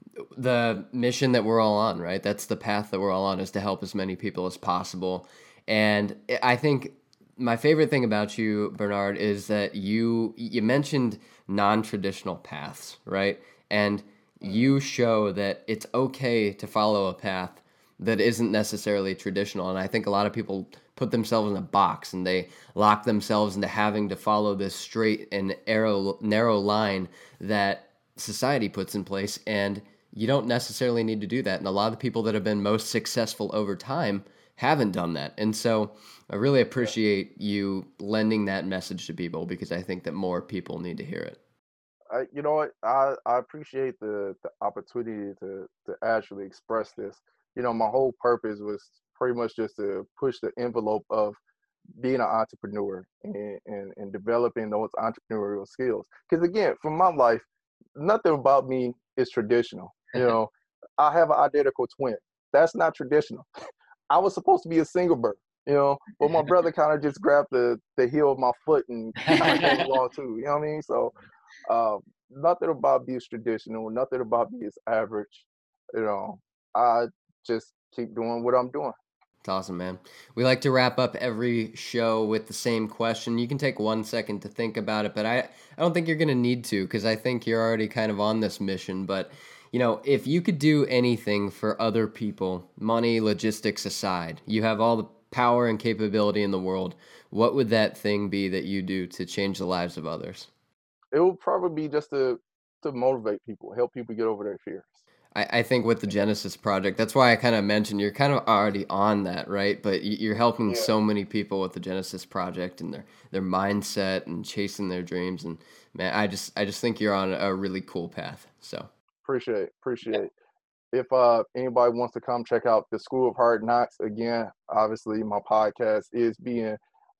Speaker 2: the mission that we're all on, right? That's the path that we're all on, is to help as many people as possible. And I think my favorite thing about you, Bernard, is that you you mentioned non-traditional paths, right? And you show that it's okay to follow a path that isn't necessarily traditional. And I think a lot of people put themselves in a box and they lock themselves into having to follow this straight and arrow, narrow line that society puts in place. And you don't necessarily need to do that. And a lot of the people that have been most successful over time haven't done that. And so I really appreciate you lending that message to people because I think that more people need to hear it.
Speaker 3: I, you know what? I, I appreciate the, the opportunity to, to actually express this. You know, my whole purpose was pretty much just to push the envelope of being an entrepreneur and, and, and developing those entrepreneurial skills. Because again, from my life, nothing about me is traditional. You know, I have an identical twin. That's not traditional. I was supposed to be a single birth, you know, but my brother kind of just grabbed the, the heel of my foot and kind of came along too. You know what I mean? So uh, nothing about me is traditional. Nothing about me is average. You know, I just keep doing what I'm doing.
Speaker 2: It's awesome, man. We like to wrap up every show with the same question. You can take one second to think about it, but I, I don't think you're going to need to because I think you're already kind of on this mission. But, you know, if you could do anything for other people, money, logistics aside, you have all the power and capability in the world, what would that thing be that you do to change the lives of others?
Speaker 3: It would probably be just to, to motivate people, help people get over their fears.
Speaker 2: I, I think with the Genesis Project, that's why I kind of mentioned you're kind of already on that, right? But you're helping yeah. so many people with the Genesis Project and their their mindset and chasing their dreams. And man, I just I just think you're on a really cool path. So
Speaker 3: appreciate appreciate. Yeah. If uh anybody wants to come check out the School of Hard Knocks, again, obviously my podcast is being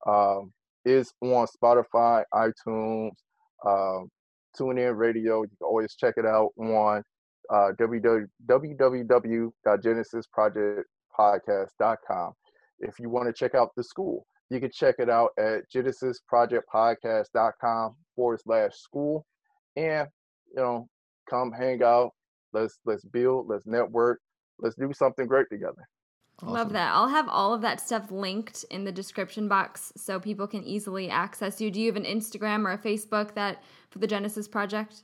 Speaker 3: um is on Spotify, iTunes, um, TuneIn Radio. You can always check it out on uh, w w w dot genesis project podcast dot com. If you want to check out the school, you can check it out at genesis project podcast dot com forward slash school. And, you know, come hang out. Let's let's build, let's network, let's do something great together.
Speaker 1: Awesome. Love that. I'll have all of that stuff linked in the description box so people can easily access you. Do you have an Instagram or a Facebook that for the Genesis Project?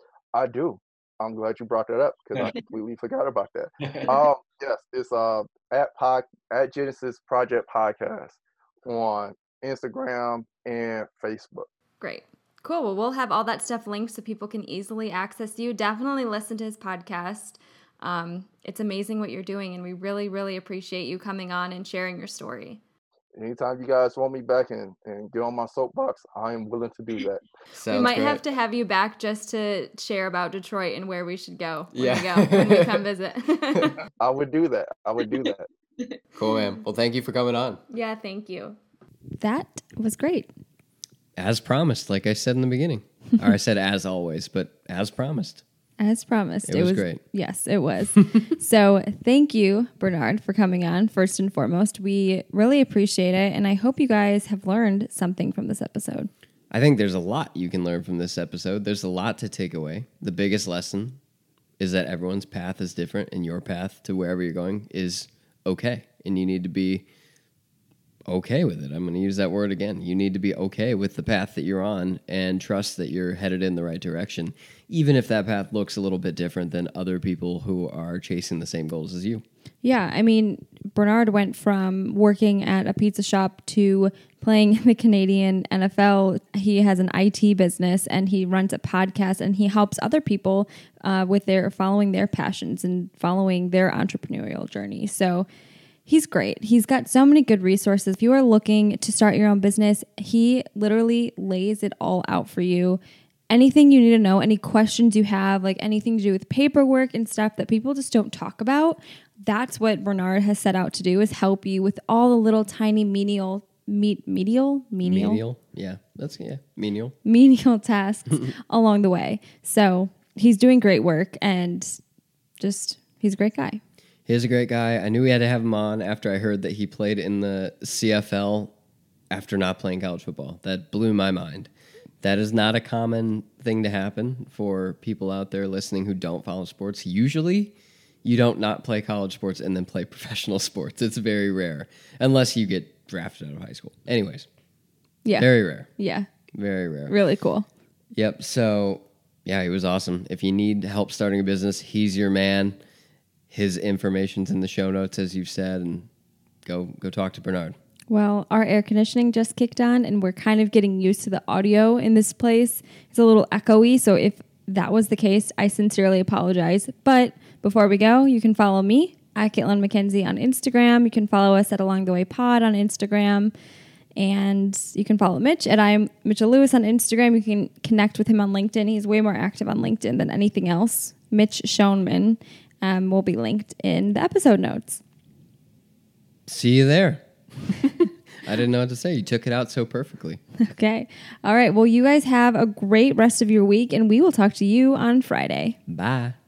Speaker 3: I do. I'm glad you brought that up because I completely forgot about that. Um, yes, it's uh, at pod, at Genesis Project Podcast on Instagram and Facebook.
Speaker 1: Great. Cool. Well, we'll have all that stuff linked so people can easily access you. Definitely listen to his podcast. Um, it's amazing what you're doing, and we really, really appreciate you coming on and sharing your story.
Speaker 3: Anytime you guys want me back and, and get on my soapbox, I am willing to do that.
Speaker 2: Sounds
Speaker 1: we might
Speaker 2: great.
Speaker 1: have to have you back just to share about Detroit and where we should go when
Speaker 2: Yeah.
Speaker 1: we go, when we come visit.
Speaker 3: I would do that. I would do that.
Speaker 2: Cool, man. Well, thank you for coming on.
Speaker 1: Yeah, thank you. That was great.
Speaker 2: As promised, like I said in the beginning. Or I said as always, but as promised.
Speaker 1: As promised.
Speaker 2: It was great.
Speaker 1: Yes, it was. So thank you, Bernard, for coming on, first and foremost. We really appreciate it, and I hope you guys have learned something from this episode.
Speaker 2: I think there's a lot you can learn from this episode. There's a lot to take away. The biggest lesson is that everyone's path is different, and your path to wherever you're going is okay, and you need to be okay with it. I'm going to use that word again. You need to be okay with the path that you're on and trust that you're headed in the right direction, even if that path looks a little bit different than other people who are chasing the same goals as you.
Speaker 1: Yeah, I mean, Bernard went from working at a pizza shop to playing in the Canadian N F L. He has an I T business, and he runs a podcast, and he helps other people uh, with their following their passions and following their entrepreneurial journey. So he's great. He's got so many good resources. If you are looking to start your own business, he literally lays it all out for you. Anything you need to know, any questions you have, like anything to do with paperwork and stuff that people just don't talk about, that's what Bernard has set out to do, is help you with all the little tiny menial, me, medial, menial,
Speaker 2: Menial? Yeah, that's, yeah, menial.
Speaker 1: menial tasks along the way. So he's doing great work, and just, he's a great guy.
Speaker 2: He's a great guy. I knew we had to have him on after I heard that he played in the C F L after not playing college football. That blew my mind. That is not a common thing to happen for people out there listening who don't follow sports. Usually, you don't not play college sports and then play professional sports. It's very rare, unless you get drafted out of high school. Anyways,
Speaker 1: Yeah.
Speaker 2: very rare.
Speaker 1: Yeah.
Speaker 2: Very rare.
Speaker 1: Really cool.
Speaker 2: Yep. So, yeah, he was awesome. If you need help starting a business, he's your man. His information's in the show notes, as you've said, and go go talk to Bernard.
Speaker 1: Well, our air conditioning just kicked on, and we're kind of getting used to the audio in this place. It's a little echoey, so if that was the case, I sincerely apologize. But before we go, you can follow me at Caitlin McKenzie on Instagram. You can follow us at Along the Way Pod on Instagram. And you can follow Mitch at I'm Mitchell Lewis on Instagram. You can connect with him on LinkedIn. He's way more active on LinkedIn than anything else. Mitch Schoenman um, will be linked in the episode notes.
Speaker 2: See you there. I didn't know what to say. You took it out so perfectly.
Speaker 1: Okay. All right. Well, you guys have a great rest of your week, and we will talk to you on Friday.
Speaker 2: Bye.